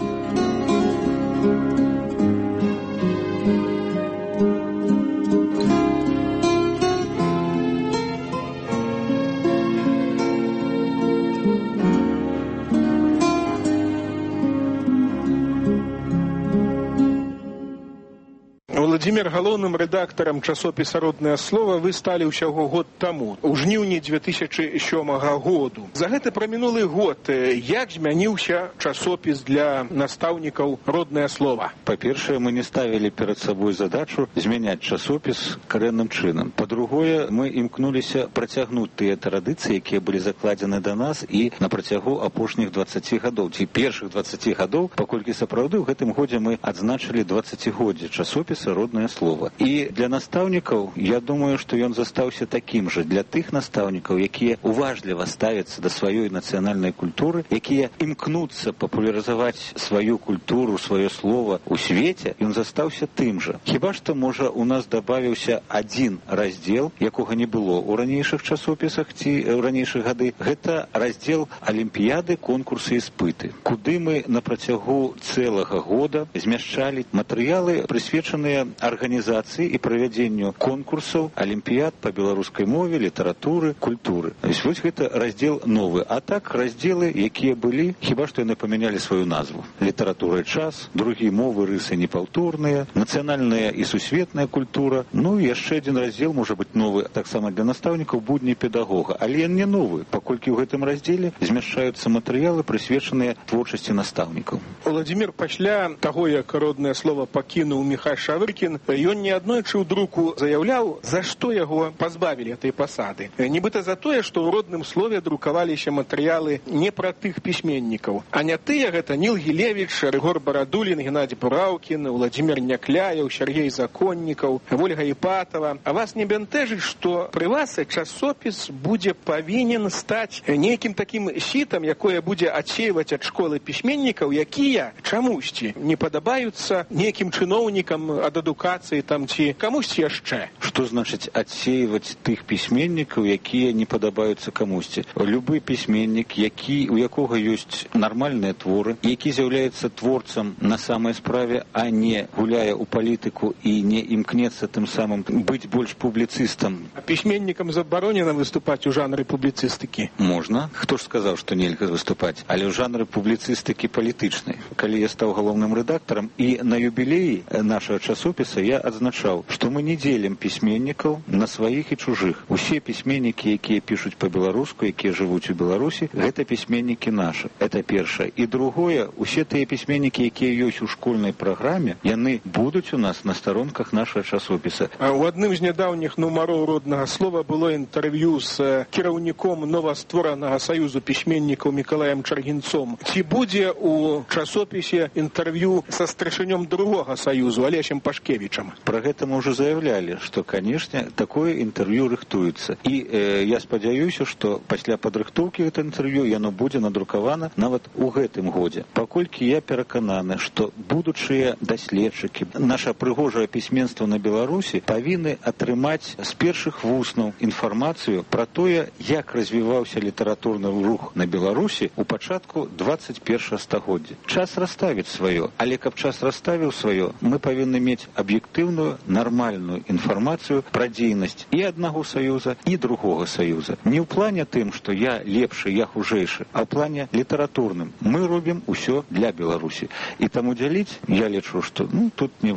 Владимир, галоўным рэдактарам часопіса «Роднае слова» вы сталі ўсяго год таму, у жніўні дзве тысячы сёмага году. За гэты прамінулы год як змяніўся часопіс для настаўнікаў «Роднае слова»? Па-першае, мы не ставілі перад сабой задачу змяняць часопіс карэнным чынам. Па-другое, мы імкнуліся працягнуць тыя традыцыі, якія былі закладзены да нас і на працягу апошніх дваццаці гадоў, ці першых дваццаці гадоў, паколькі сапраўды ў гэтым годзе мы адзначылі дваццацігоддзе часопіса «Роднае слова». І для настаўнікаў, я думаю, што ён застаўся такім жа. Для тых настаўнікаў, якія уважліва ставяцца да сваёй нацыянальнай культуры, якія імкнуцца папулярызаваць сваю культуру, сваё слова ў свеце, ён застаўся тым жа. Хіба што, можа, у нас дабавіўся адзін раздзел, якога не было ў ранейшых часопісах ці ў ранейшых гады. Гэта раздзел алімпіяды, конкурсы і спыты, куды мы на працягу цэлага года змяшчалі матэрыялы, прысвечаныя арганізацыі і правядзенню конкурсаў, алімпіяд па беларускай мове, літаратуры, культуры. Вось гэта раздзел новы. А так, раздзелы, якія былі, хіба што яны памянялі сваю назву. Літаратура і час, другі мовы, рысы непаўторныя, нацыянальная і сусветная культура. Ну і яшчэ адзін раздзел можа быць новы, таксама для настаўнікаў, будні педагога. Але ён не новы, паколькі ў гэтым раздзеле змяшчаюцца матэрыялы, прысвечаныя творчасці настаўнікаў. Владимир, пасля таго, як «Роднае слова» пакінуў Міхась Шавыркін, ён неаднойчы ў друку заяўляў, за што яго пазбавілі этой пасады. Нібыта за тое, што ў «Родным слове» друкаваліся матэрыялы не пра тых пісьменнікаў, а не тыя, гэта Ніл Гілевіч, Рыгор Барадулін, Геннадзій Бураўкін, Владзімір Някляяў, Сяргей Законнікаў, Вольга Іпатава. А вас не бянтэжыць, што пры вас часопіс будзе павінен стаць нейкім такім сітам, якое будзе адсейваць ад школы пісьменнікаў, якія чамусьці не падабаюцца нейкім чыноўнікам ад адукацыі там ці камусьці яшчэ? Што значыць адсейваць тых пісьменнікаў, якія не падабаюцца камусьці? Любы пісьменнік, які, у якога ёсць нармальныя творы, які з'яўляецца творцам на самай справе, а не гуляе ў палітыку і не імкнецца тым самым быць больш публіцыстам. А пісьменнікам забаронена выступаць у жанры публіцыстыкі? Можна. Хто ж сказаў, што нельга выступаць? Але ў жанры публіцыстыкі палітычнай. Калі я стаў галоўным рэдактарам і на юбілеі нашага часопіса я адзначаў, што мы не дзелім пісьменнікаў на сваіх і чужых. Усе пісьменнікі, якія пішуць па-беларуску, якія жывуць у Беларусі, гэта пісьменнікі нашы. Это першае. І другое, усе тыя пісьменнікі, якія ёсць у школьнай праграме, яны будуць у нас на старонках нашага часопіса. А ў адным з нядаўніх нумароў «Роднага слова» было інтэрв'ю з кіраўніком новастворанага саюзу пісьменнікаў Мікалаем Чаргінцом. Ці будзе ў часопісе інтэрв'ю са старшынём другога саюзу, Алесем Пашкевічам? Пра гэта мы ўжо заявлялі, што, канешне, такое інтэрв'ю рыхтуецца. І э, я спадзяюся, што пасля падрыхтоўкі гэта інтэрв'ю яно будзе надрукавана нават у гэтым годзе. Паколькі я перакананы, што будучыя даследчыкі, наша прыгожае пісьменства на Беларусі павінны атрымаць з першых вуснаў інфармацыю пра тое, як развіваўся літаратурны рух на Беларусі ў пачатку дваццаць першага стагоддзя. Час расставіць сваё, але каб час расставіў сваё, мы павінны мець аб'ектыўную, нармальную інфармацыю пра дзейнасць і аднаго саюза, і другога саюза. Не ў плане тым, што я лепшы, я хужэйшы, а ў плане літаратурным. Мы робім усё для Беларусі. І таму дзяліць, я лічу, што ну, тут не варта.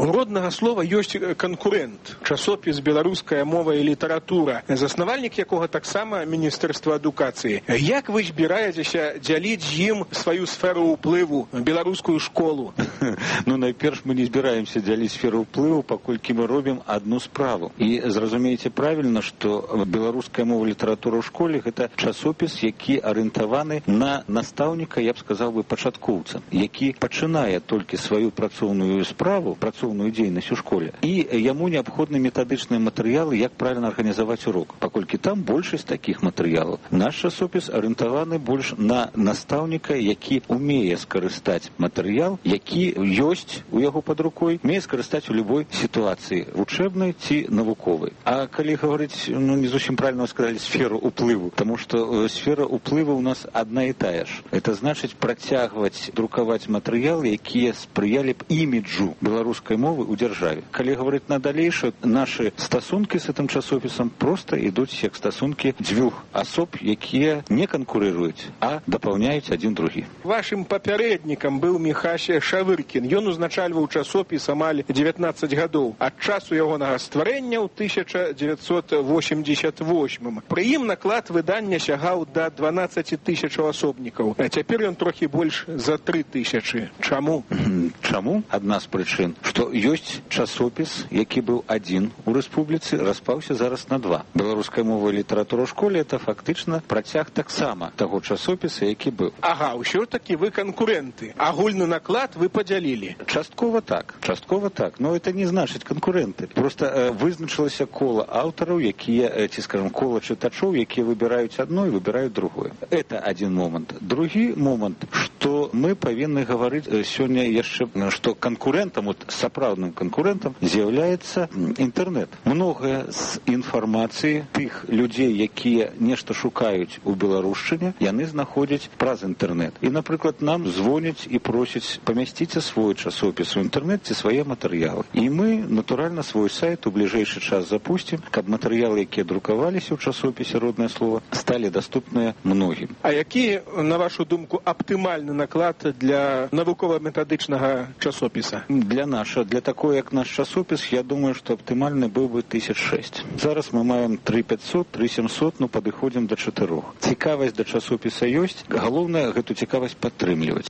У роднага слова ёсць канкурэнт, часопіс «Беларуская мова і літаратура», заснавальнік якога таксама Міністэрства адукацыі. Як вы збіраецеся дзяліць з ім сваю сферу ўплыву, беларускую школу? Ну, найперш мы не збіраемся дзяліць сферу ўплыву, паколькі мы робім одну справу. І зразумееце правільна, што беларуская мова і літаратура ў школе гэта часопіс, які арыентаваны на настаўніка, я б сказаў бы, пачаткоўца, які пачынае толькі сваю працоўную справу, працоўную дзейнасць у школе, і яму неабходны метадычныя матэрыялы, як правільна арганізаваць урок, паколькі там большасць такіх матэрыялаў. Наш часопіс арыентаваны больш на настаўніка, які умее скарыстаць матэрыял, які ёсць у яго пад рукой, умее скарыстаць у любой сітуацыі, вучэбнай ці навуковай. А калі гаварыць, ну, не зусім правильно сказали, сферу уплыву, потому что сфера уплыву у нас одна и та же. Это значит працягваць друкаваць матэрыялы, якія спрыялі б іміджу беларускай мовы ў дзяржаве. Калі гаварыць на далейшае, наши стасункі с этим часопісам просто ідуць як стасункі дзвюх асоб, якія не канкурыруюць, а дапаўняюць адзін другі. Вашым папярэднікам быў Міхася Шавыркін. Ён узначальваў часопіс амаль дзевятнаццаць гадоў. Ад часу ягонага стварэння ў тысяча дзевяцьсот восемьдесят восьмым. Пры ім наклад выдання сягаў да дванаццаць тысячаў асобнікаў. А цяпер ён трохі больш за тры тысячы. Чаму? Чаму? Адна з прычын, што ёсць часопіс, які быў адзін у рэспубліцы, распаўся зараз на два. Беларуская мова і літаратура ў школе это фактычна працяг таксама таго часопіса, які быў. Ага, ўсё-такі вы канкурэнты. Агульны наклад вы падзялілі. Часткова так, часткова так. Но это не значыць канкурэнты. Просто э, вызначылася кола аўтараў, якія, э, ці, скажем, кола чытачоў, якія выбіраюць адно і выбіраюць другое. Это один момент. Другі момент, што мы павінны гаварыць э, сёння яшчэ, што канкурэнтам, вот, сапраўдным канкурэнтам з'яўляецца інтэрнэт. Многае з інфармацыі тых людзей, якія нешта шукаюць у беларушчыне, яны знаходзяць праз інтэрнэт. І, напрыклад, нам звоняць і просяць памясціце свой часопіс у інтэрнэт ці свае матэрыялы. І мы, натуральна, свой сайт у бліжэйшы час запусцім, каб матэрыялы, якія друкаваліся ў часопісе «Роднае слово», сталі даступныя многім. А які, на вашу думку, аптымальны наклад для навукова-метадычнага часопіса? Для наша, для такой, як наш часопіс, я думаю, што аптымальны быў бы тысяч шэсць. Зараз мы маем тры пятьсот, тры семьсот, ну падыходзім да чатырох. Цікавасць да часопіса ёсць, галоўнае гэту цікавасць падтрымліваць.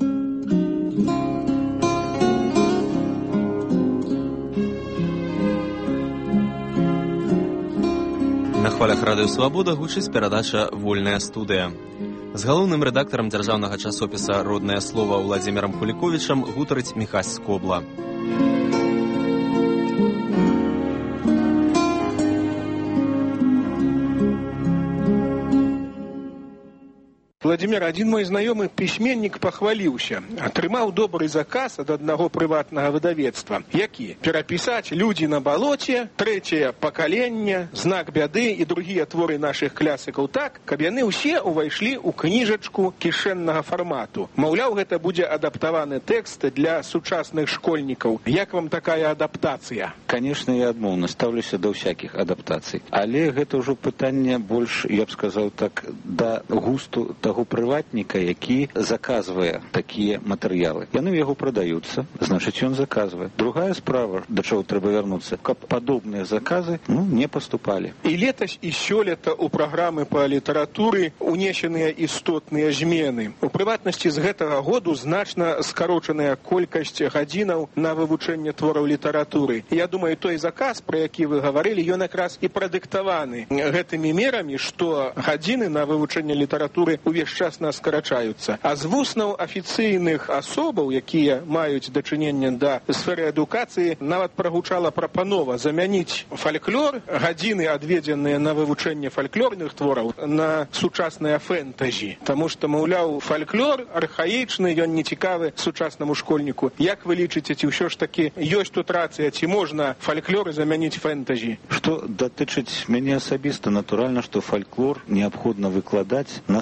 На хвалях радыё «Свабода» гучыць перадача «Вольная студыя». З галоўным рэдактарам дзяржаўнага часопіса «Роднае слово» Владзімірам Куліковічам гутарыць Міхась Скобла. Владимир, один мой знаёмы пісьменнік пахваліўся. Атрымаў добры заказ ад аднаго прыватнага выдавецтва. Які? Перапісаць «Людзі на балоце», «Трэцяе пакаленне», «Знак бяды» і другія творы нашых клясыкаў так, каб яны ўсе ўвайшлі ў кніжачку кішэннага фармату. Маўляў, гэта будзе адаптаваны тэкст для сучасных школьнікаў. Як вам такая адаптацыя? Конечно, я адмоўна стаўлюся да ўсякіх адаптацый. Але гэта ўжо пытанне больш, я б сказаў так, да густу таго прыватніка, які заказвае такія матэрыялы. Яны ў яго прадаюцца, значыць, ён заказвае. Другая справа, да чаго трэба вярнуцца, каб падобныя заказы, ну, не паступалі. І летась і сёлета ў праграмы па літаратуры унесеныя істотныя змены. У прыватнасці з гэтага году значна скарочаная колькасць гадзінаў на вывучэнне твораў літаратуры. Я думаю, той заказ, пра які вы гаварылі, ён якраз і прадыктаваны гэтымі мерамі, што гадзіны на вывучэнне літаратуры увесь час скарачаюцца. А з вуснаў афіцыйных асобаў, якія маюць дачыненне да сферы адукацыі, нават прагучала прапанова замяніць фальклор, гадзіны, адведзеныя на вывучэнне фальклорных твораў, на сучасныя фэнтазі. Таму што, маўляў, фальклор архаічны, ён не цікавы сучаснаму школьніку. Як вы лічыце, ці ўсё ж такі ёсць тут рацыя, ці можна фальклор замяніць фэнтазі? Што датычыць мяне асабіста, натуральна, што фальклор неабходна выкладаць на самым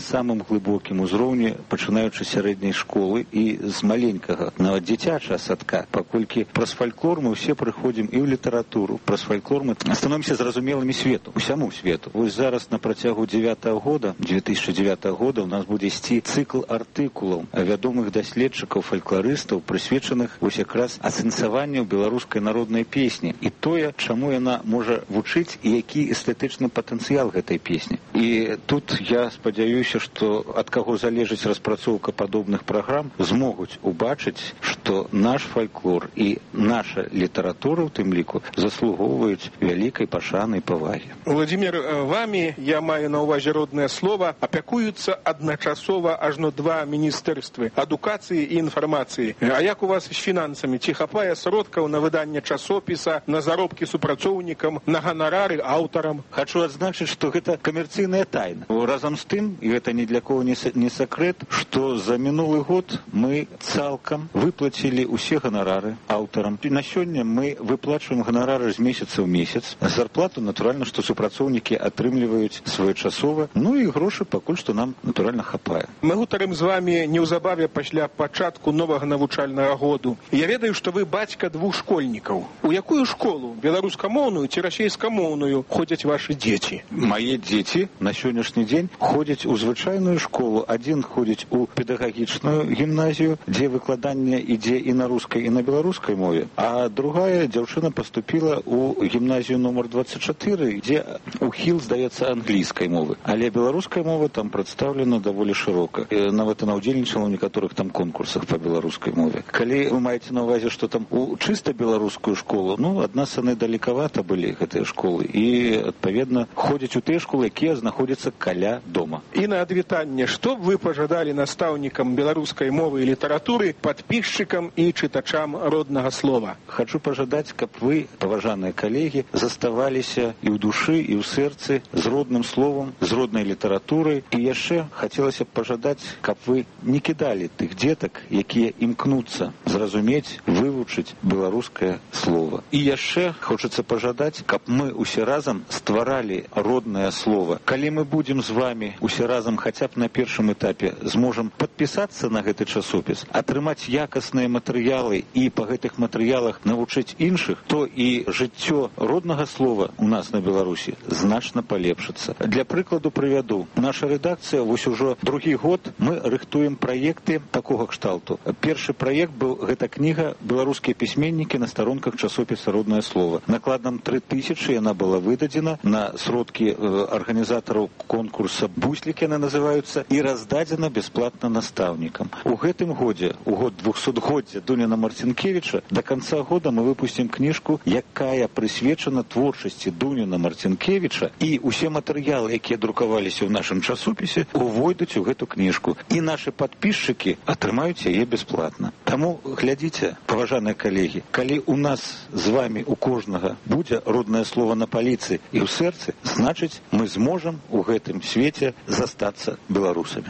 глыбокім узроўні, пачынаючы сярэдняй школы і з маленькага, нават дзіцячага садка, паколькі праз фальклор мы ўсе прыходзім і ў літаратуру, праз фальклор мы становімся зразумелымі свету, усяму свету. Вось зараз на працягу дзевятага года, две тысячи девятого года у нас будзе ісці цыкл артыкулаў вядомых даследчыкаў, фальклорыстаў, прысвечаных вось якраз асэнсаванню беларускай народнай песні і тое, чаму яна можа вучыць і які эстэтычны патэнцыял гэтай песні. І тут я спадзяюся, што ад каго залежыць распрацоўка падобных праграм, змогуць убачыць, што наш фальклор і наша літаратура, у тым ліку, заслугоўваюць вялікай пашаны і павагі. Владимир, вами, я маю на увазе роднае слова, апякуюцца адначасова ажно два міністэрствы адукацыі і інфармацыі. А як у вас з фінансамі? Ці хапае сродкаў на выданне часопіса, на заробкі супрацоўнікам, на ганарары аўтарам? Хачу адзначыць, што гэта камерцыйная тайна. Разам з тым, і гэта ні для кого не сакрэт, што за мінулы год мы цалкам выплацілі ўсе ганарары аўтарам. І на сёння мы выплачваем ганарары з месяца ў месяц. Зарплату, натуральна, што супрацоўнікі атрымліваюць своечасова, ну і грошы пакуль што нам, натуральна, хапае. Мы гутарым з вами неўзабаве пасля пачатку новага навучальнага году. Я ведаю, што вы бацька двух школьнікаў. У якую школу? Беларускамоўную ці расейскамоўную ходзяць вашы дзеці? Мае дзеці на сённяшні дзень ходзяць у звычайную школу. Адзін ходзіць у педагагічную гімназію, дзе выкладанне ідзе і на рускай, і на беларускай мове. А другая дзяўчына паступіла у гімназію нумар двадцать чатыры, дзе ухіл, здаецца, англійскай мовы. Але беларуская мова там прадстаўлена даволі шырока. Нават она ўдзельнічала ў некаторых там конкурсах па беларускай мове. Калі вы маеце на ўвазе, што там у чыста беларускую школу, ну, ад нас яны далекавата былі, гэтыя школы, і, адпаведна, ходзяць у тыя школы, якія знаходзяцца каля дома. І на адвітанне, што б вы пажадалі настаўнікам беларускай мовы і літаратуры, падпісчыкам і чытачам роднага слова? Хачу пажадаць, каб вы, паважаныя калегі, заставаліся і ў душы, і ў сэрцы з родным словам, з роднай літаратурай. І яшчэ хацелася б пажадаць, каб вы не кідалі тых дзетак, якія імкнуцца зразумець, вывучыць беларускае слова. І яшчэ хочацца пажадаць, каб мы усе разам стваралі роднае слова. Калі мы будзем з вами усе разам хаця б на першым этапе зможам падпісацца на гэты часопіс, атрымаць якасныя матэрыялы і па гэтых матэрыялах навучыць іншых, то і жыццё роднага слова у нас на Беларусі значна палепшыцца. Для прыкладу прывяду. Наша рэдакцыя вось ужо другі год мы рыхтуем праекты такога кшталту. Першы праект быў гэта кніга «Беларускія пісьменнікі на старонках часопіса «Роднае слово». Накладам тры тысячы яна была выдадзена на сродкі арганізатараў конкурса «Буслік» яны называюцца, і раздадзена бясплатна настаўнікам. У гэтым годзе, у год двухсотгоддзя Дуніна Марцінкевіча, да канца года мы выпусцім кніжку, якая прысвечана творчасці Дуніна Марцінкевіча, і ўсе матэрыялы, якія друкаваліся ў нашым часопісе, увойдуць у гэту кніжку. І нашы падпісчыкі атрымаюць яе бясплатна. Таму глядзіце, паважаныя калегі, калі у нас з вами у кожнага будзе роднае слова на паліцы і ў сэрцы, значыць, мы зможам у гэтым свеце застацца беларусамі.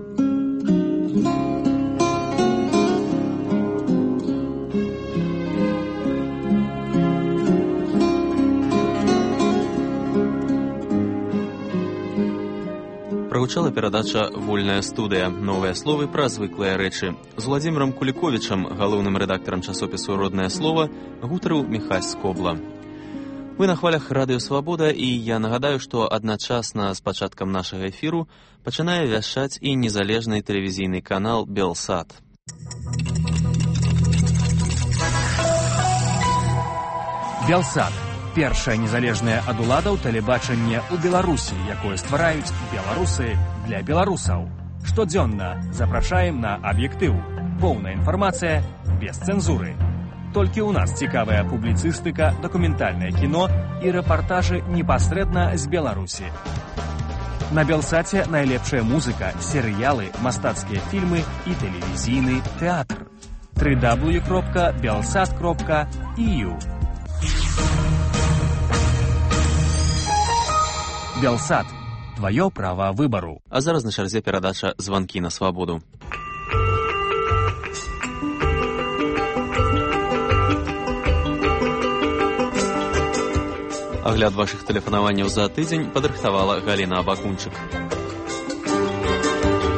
Прагучала перадача «Вольная студыя». Новыя словы пра звыклыя рэчы. З Владзімірам Куліковічам, галоўным рэдактарам часопісу «Роднае слово», гутарыў Міхась Скобла. Вы на хвалях Радыё Свабода, і я нагадаю, што адначасна з пачаткам нашага эфіру пачынае вяшчаць і незалежны тэлевізійны канал «Белсат». «Белсат» – першае незалежнае ад уладаў тэлебачанне ў Беларусі, якое ствараюць беларусы для беларусаў. Штодзённа запрашаем на аб'ектыў. Поўная інфармацыя без цэнзуры. Толькі ў нас цікавая публіцыстыка, дакументальнае кіно і рэпартажы непасрэдна з Беларусі. На «Белсаце» найлепшая музыка, серыялы, мастацкія фільмы і тэлевізійны тэатр. дабл ю дабл ю дабл ю крапка белсат крапка і ю. «Белсат» – твоё право выбору. А зараз на чарзе перадача «Званкі на свабоду». Агляд вашых тэлефанаванняў за тыдзень падрыхтавала Галіна Абакунчык.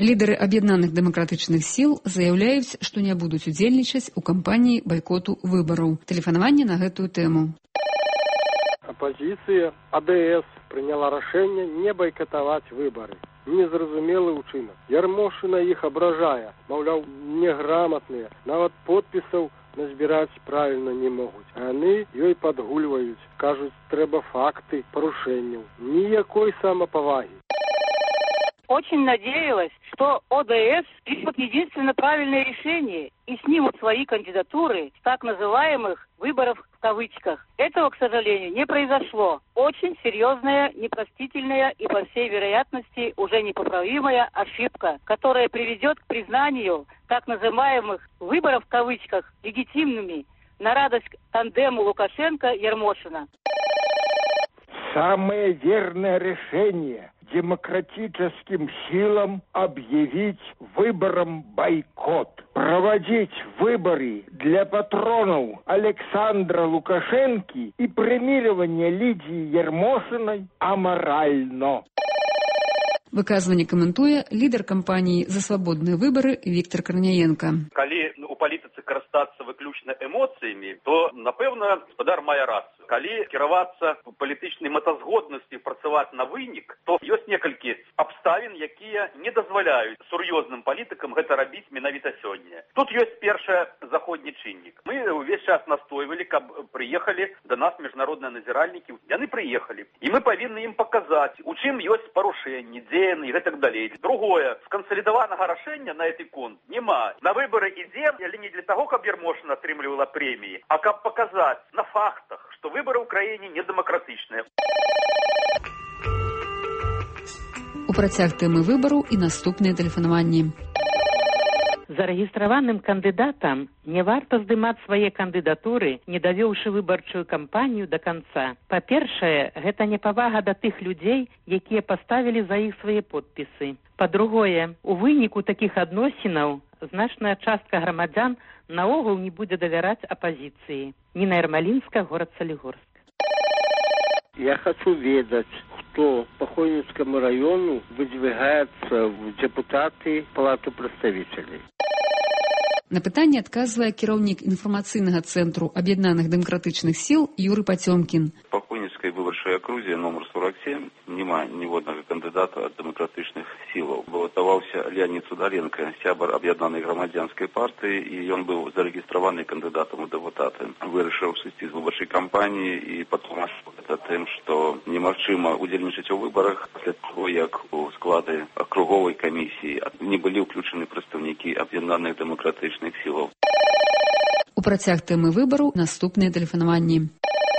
Лідары аб'яднаных дэмакратычных сіл заяўляюць, што не будуць удзельнічаць у кампаніі байкоту выбараў. Тэлефанаванне на гэтую тэму. Апозіцыя А Д С прыняла рашэнне не байкатаваць выбары. Незразумелы ўчынак. Ярмошына іх абражае, маўляў, неграмотныя, нават подпісаў назбіраць правільна не могуць. А яны ёй падгульваюць, кажуць, трэба факты парушэнняў. Ніякой самапавагі. Очень надеялась, что О Д С примет единственно правильное решение и снимут свои кандидатуры с так называемых выборов в кавычках. Этого, к сожалению, не произошло. Очень серьезная, непростительная и, по всей вероятности, уже непоправимая ошибка, которая приведет к признанию так называемых выборов в кавычках легитимными на радость тандему Лукашенко-Ермошина. Самое верное решение – демократическим силам объявить выбором бойкот. Проводить выборы для патронов Александра Лукашенки и премирование Лидии Ермошиной аморально. Выказванне каментуе лідар кампаніі «За свабодныя выбары» Віктор Карняенко. Калі у палітыцы карыстацца выключна эмоцыямі, то, напэўна, гаспадар мае рацыю. Калі кіравацца палітычнай мэтазгоднасці працаваць на вынік, то ёсць некалькі абставін, якія не дазваляюць сур'ёзным палітыкам гэта рабіць менавіта сёння. Тут ёсць першы заходні чыннік. Мы ўвесь час настойвалі, каб прыехалі да нас міжнародныя назіральнікі. Яны прыехалі. І мы павінны ім паказаць, у чым ёсць парушэнні, дзе яны і гэтак далей. Другое, скансалідаванага рашэння на гэты конт няма. На выбары ідзем, але не для таго, каб Ермошына атрымлівала прэміі, а каб паказаць на фактах, што выборы ў краіне недэмакратычныя. У працяг тэмы выбару і наступныя тэлефанаванні. Зарэгістраваным кандыдатам не варта здымаць свае кандыдатуры, не давёўшы выбарчую кампанію да канца. Па-першае, гэта непавага да тых людзей, якія паставілі за іх свае подпісы. Па-другое, у выніку такіх адносінаў значная частка грамадзян наогул не будзе давяраць апазіцыі. Ніна Ермалінская, горад Солигорск. Я хочу ведать, кто по Хойницкому району выдвигается в депутаты Палаты представителей. На пытанне адказвае кіраўнік інфармацыйнага цэнтру аб'яднаных дэмакратычных сіл Юрый Пацёмкін. По Хойніцкай выбарчай акрузе номер сорок семь няма ніводнага кандыдата ад дэмакратычных сілаў. Балатаваўся Леонид Судаленко, сябар аб'яднанай грамадзянскай партыі, і ён быў зарэгістраваны кандыдатам у дэпутаты. Вырашыў сысці з выбарчай кампаніі і патлумачыў гэта тым, што немагчыма удзельнічаць у выбарах пасля таго, як у склады акруговай камісіі не былі ўключаны прадстаўнікі аб'яднаных дэмакратычных силов. У працяг тэмы выбару наступныя тэлефанаванні.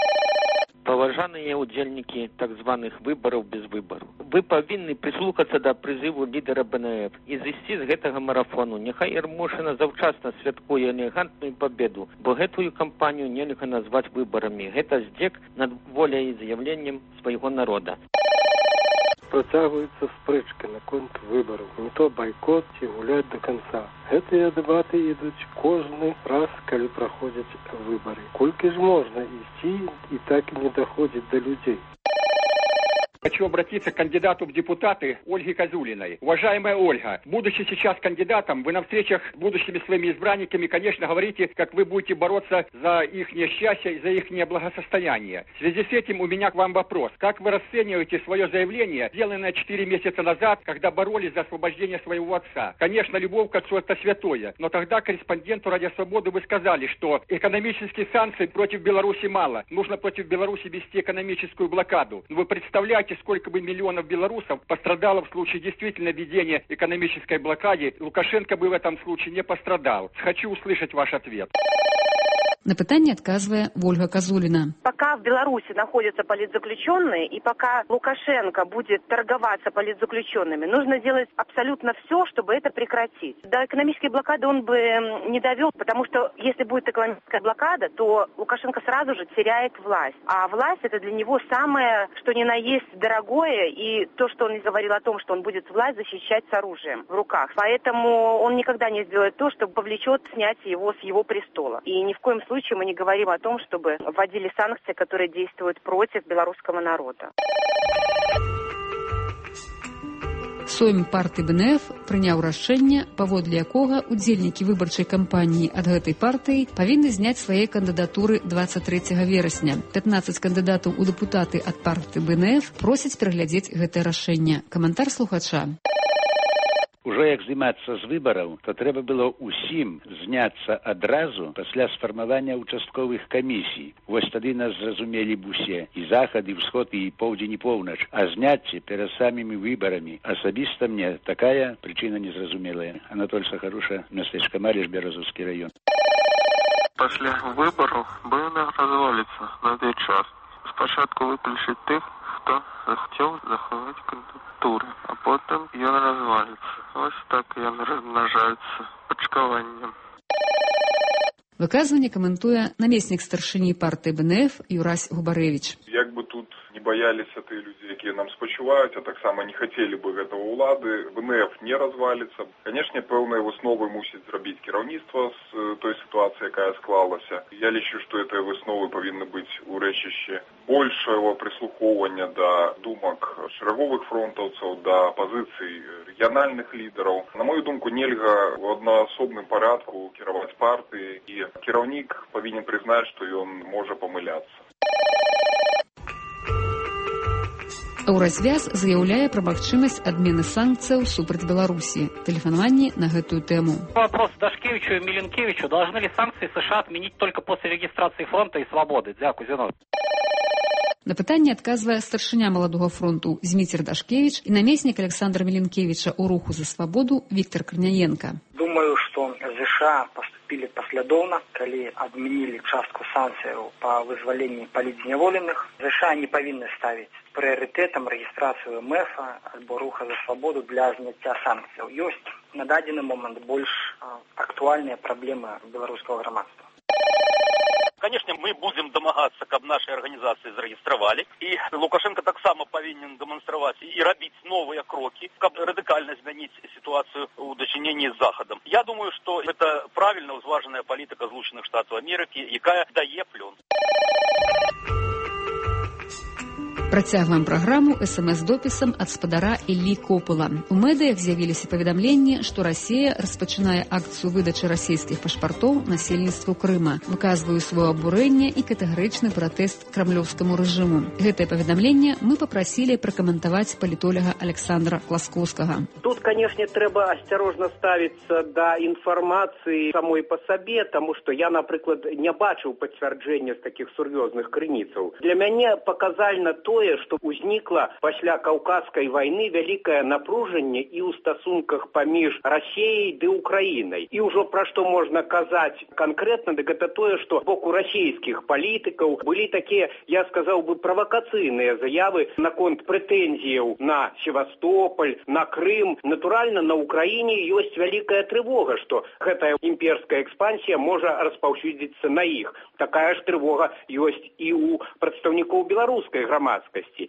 Паважаныя ўдзельнікі так званых выбараў без выбару. Вы павінны прыслухацца да прызыву лідара Б Н Ф і зысці з гэтага марафону. Няхай Ермошына заўчасна святкуе элегантную победу, бо гэтую кампанію нельга назваць выбарамі. Гэта здзек над воляй і заявленнем свайго народа. Працягваецца спрэчка наконт выбараў. Не то байкот ці гуляць до конца. Гэтыя дэбаты ідуць кожны раз, калі праходзяць выбары. Колькі ж можна ісці і так і не доходзіць до людзей. Хочу обратиться к кандидату в депутаты Ольге Козулиной. Уважаемая Ольга, будучи сейчас кандидатом, вы на встречах с будущими своими избранниками, конечно, говорите, как вы будете бороться за их счастье и за их благосостояние. В связи с этим у меня к вам вопрос. Как вы расцениваете свое заявление, сделанное четыре месяца назад, когда боролись за освобождение своего отца? Конечно, любовь к отцу – это святое, но тогда корреспонденту «Радио Свободы» вы сказали, что экономических санкций против Беларуси мало. Нужно против Беларуси вести экономическую блокаду. Вы представляете, сколько бы миллионов белорусов пострадало в случае действительно введения экономической блокады. Лукашенко бы в этом случае не пострадал. Хочу услышать ваш ответ. На пытанне адказвае Ольга Козулина. Пока в Беларуси находятся политзаключенные и пока Лукашенко будет торговаться политзаключенными, нужно делать абсолютно все, чтобы это прекратить. До экономической блокады он бы не довел, потому что если будет экономическая блокада, то Лукашенко сразу же теряет власть. А власть это для него самое, что ни на есть дорогое, и то, что он говорил о том, что он будет власть защищать с оружием в руках. Поэтому он никогда не сделает то, что повлечет снятие его с его престола. И ни в коем случае мы не говорим о том, чтобы вводили санкции, которые действуют против белорусского народа. Сойм партыі бэ эн эф прыняў рашэнне, паводле якога удзельнікі выбарчай кампаніі ад гэтай партыі павінны зняць свае кандыдатуры дваццаць трэцяга верасня. пятнаццаць кандыдатаў у дэпутаты ад партыі бэ эн эф просяць пераглядзець гэтае рашэнне. Каментар слухача. Ужо як здымацца з выбараў, то трэба было ўсім зняцца адразу пасля сфармавання участковых камісій. Вось тады нас зразумелі б усе, і захад, і ўсход, і поўдзень, і поўнач. А зняцце перад самымі выбарамі асабіста мне такая прычына незразумелая. Анатоль Сахаруша, мястэчка Маліш, Беразовскі район. Пасля выбараў БНФ разваліцца на той час. Спачатку выключыць тых, хто захацеў захаваць кандыдатуры, а потым ён разваліцца. Вось так ён размнажаецца пачкаваннем. Выказванне каментуе намеснік старшыні партыі бэ эн эф Юрась Губарэвіч. Як бы тут не баяліся тыя людзі, якія нам спачуваюць, а таксама не хацелі бы гэтага ўлады, бэ эн эф не разваліцца. Канешне, пэўныя высновы мусіць зрабіць кіраўніцтва з той сітуацыі, якая склалася. Я лічу, што гэтыя высновы павінны быць у рэчышчы большего прыслухоўвання да думак шэраговых фронтаўцаў, да пазіцый рэгіянальных лідараў. На мою думку, нельга ў аднаасобным парадку кіраваць партыі, і кіраўнік павінен прызнаць, што ён можа памыляцца. У развяз заяўляе пра магчымасць адмены санкцыяў супраць Беларусі. Тэлефанаванне на гэтую тэму. Вопрос Дашкевичу и Миленкевичу. Должны ли санкции США отменить только после регистрации фронта и свободы? Дякую, Зиновий. На пытанне адказвае старшыня маладога фронту Зміцер Дашкевич і намеснік Александра Миленкевича у руху за свободу Виктор Корняенко. Думаю, что США поступили последовно, калі адменили частку санкцыяў по вызвалению политзняволеных. США не павінны ставіць прыярытэтам рэгістрацыю эм эф альбо руха за свободу для зняцця санкцыяў. Ёсць на дадзены момант больш актуальныя праблемы беларускага грамадства. Конечно, мы будем домагаться, каб наши организации зарегистрировали. И Лукашенко так само повинен демонстрировать и робить новые кроки, каб радикально изменить ситуацию в дочинении с Заходом. Я думаю, что это правильно узваженная политика Злучених Штатів Америки, якая дае плён. Працягваем праграму эс эм эс-допісам ад спадара Іллі Копыла. У медыях з'явіліся паведамленні, што Расія распачынае акцыю выдачы расійскіх пашпартоў насельніцтву Крыма. Выказваю сваё абурэнне і катэгарычны пратэст крамлёўскаму рэжыму. Гэтае паведамленне мы папрасілі пракаментаваць палітоляга Александра Класкоўскага. Тут, конечно, трэба асцярожна ставіцца да інфармацыі самой па сабе, таму што я, напрыклад, не бачыў пацвярджэння з такіх сур'ёзных крыніцаў. Для мяне паказальна то, што ўзнікла пасля каўказскай вайны вялікае напружанне і ў стасунках паміж Расіяй ды Украінай. І ўжо пра што можна казаць канкрэтна, дык гэта тое, што боку расійскіх палітыкаў былі такія, я сказаў бы, правакацыйныя заявы наконт прэтэнзіяў на Севастополь, на Крым. Натуральна, на Украіне ёсць вялікая трывога, што гэтая імперская экспансія можа распаўсюдзіцца на іх. Такая ж трывога ёсць і ў прадстаўнікоў беларускай грамадскай.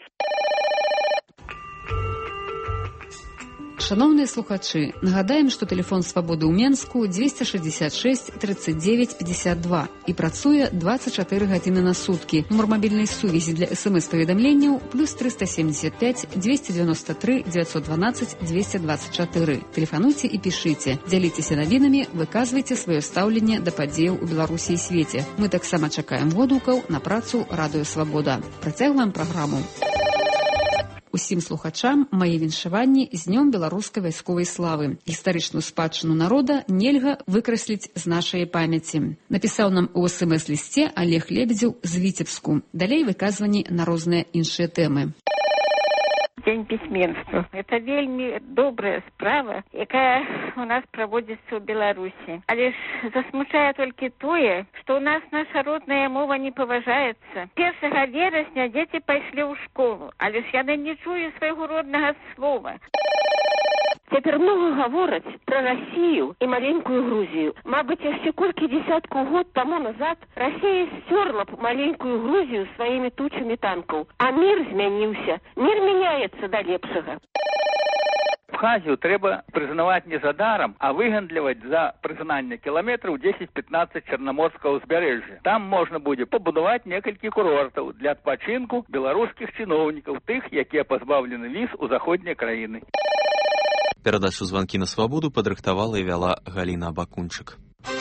Шановныя слухачы, нагадаем, што тэлефон свабоды ў Менску дзвесце шэсцьдзесят шэсць трыццаць дзевяць пятьдесят два і працуе двадцать чатыры гадзіны на суткі. Нумар мабільнай сувязі для эс эм эс-паведамленняў плюс триста семьдесят пять двести девяносто три девятьсот двенадцать двести двадцать четыре. Тэлефануйце і пішыце, дзяліцеся навінамі, выказвайце сваё стаўленне да падзеяў у Беларусі і свеце. Мы таксама чакаем водгукаў на працу Радыё Свабода. Працягваем праграму. Усім слухачам мае віншаванні з днём беларускай вайсковай славы. Гістарычную спадчыну народа нельга выкрасліць з нашай памяці. Напісаў нам у эс эм эс-лісце Олег Лебедзеў з Віцебску. Далей выказванні на розныя іншыя тэмы. Дзень пісьменства. Это вельмі добрая справа, якая у нас праводзіцца ў Беларусі. Але ж засмучае толькі тое, што ў нас наша родная мова не паважаецца. першага верасня дзеці пайшлі ў школу, але ж яны не чуюць свайго роднага слова. Цяпер много гавораць пра Расію і маленькую Грузію. Мабыць, яшчэ колькі дзесяткаў год таму назад Расія сцёрла б маленькую Грузію сваімі тучамі танкаў. А мір змяніўся. Мір мяняецца да лепшага. Абхазію трэба прызнаваць не за даром, а выгандліваць за прызнанне кіламетраў дзесяць-пятнаццаць чарнаморскага ўзбярэжжа. Там можна будзе пабудаваць некалькі курортаў для адпачынку беларускіх чыноўнікаў, тых, якія пазбаўлены віз у заходнія краіны. Перадачу «Звонки на свободу» падрыхтавала і вяла Галіна Бакунчык.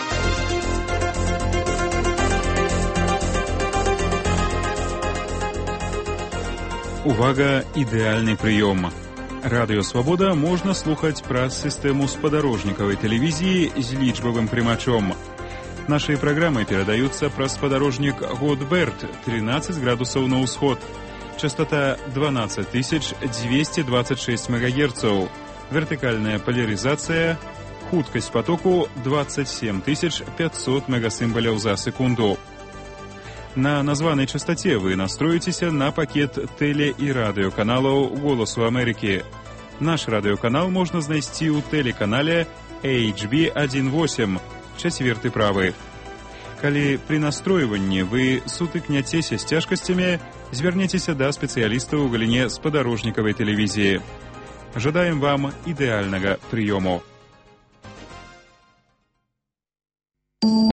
Увага, ідэальны прыём. Радыё «Свабода» можна слухаць праз сістэму спадарожнікавай тэлевізіі з лічбавым прымачом. Нашыя праграмы перадаюцца праз спадарожнік Годберт, тринадцать градусаў на ўсход. Частота дванадцать тысяч двести двадцать шесть мегагерцаў. Вертыкальная поляризация. Хуткасць потоку двадцать семь тысяч пятьсот мегасімбаляў за секунду. На названай частоте вы настроіцеся на пакет тэле- і радыёканалаў «Голасу Амерыкі». Наш радыёканал можна знайсці ў тэлеканале эйч би один восемь, чацверты правы. Калі пры настройванні вы сутыкняцеся з цяжкасцямі, звярніцеся да спецыялістаў у галіне спадарожнікавай тэлевізіі. Жадаем вам ідэальнага прыёму.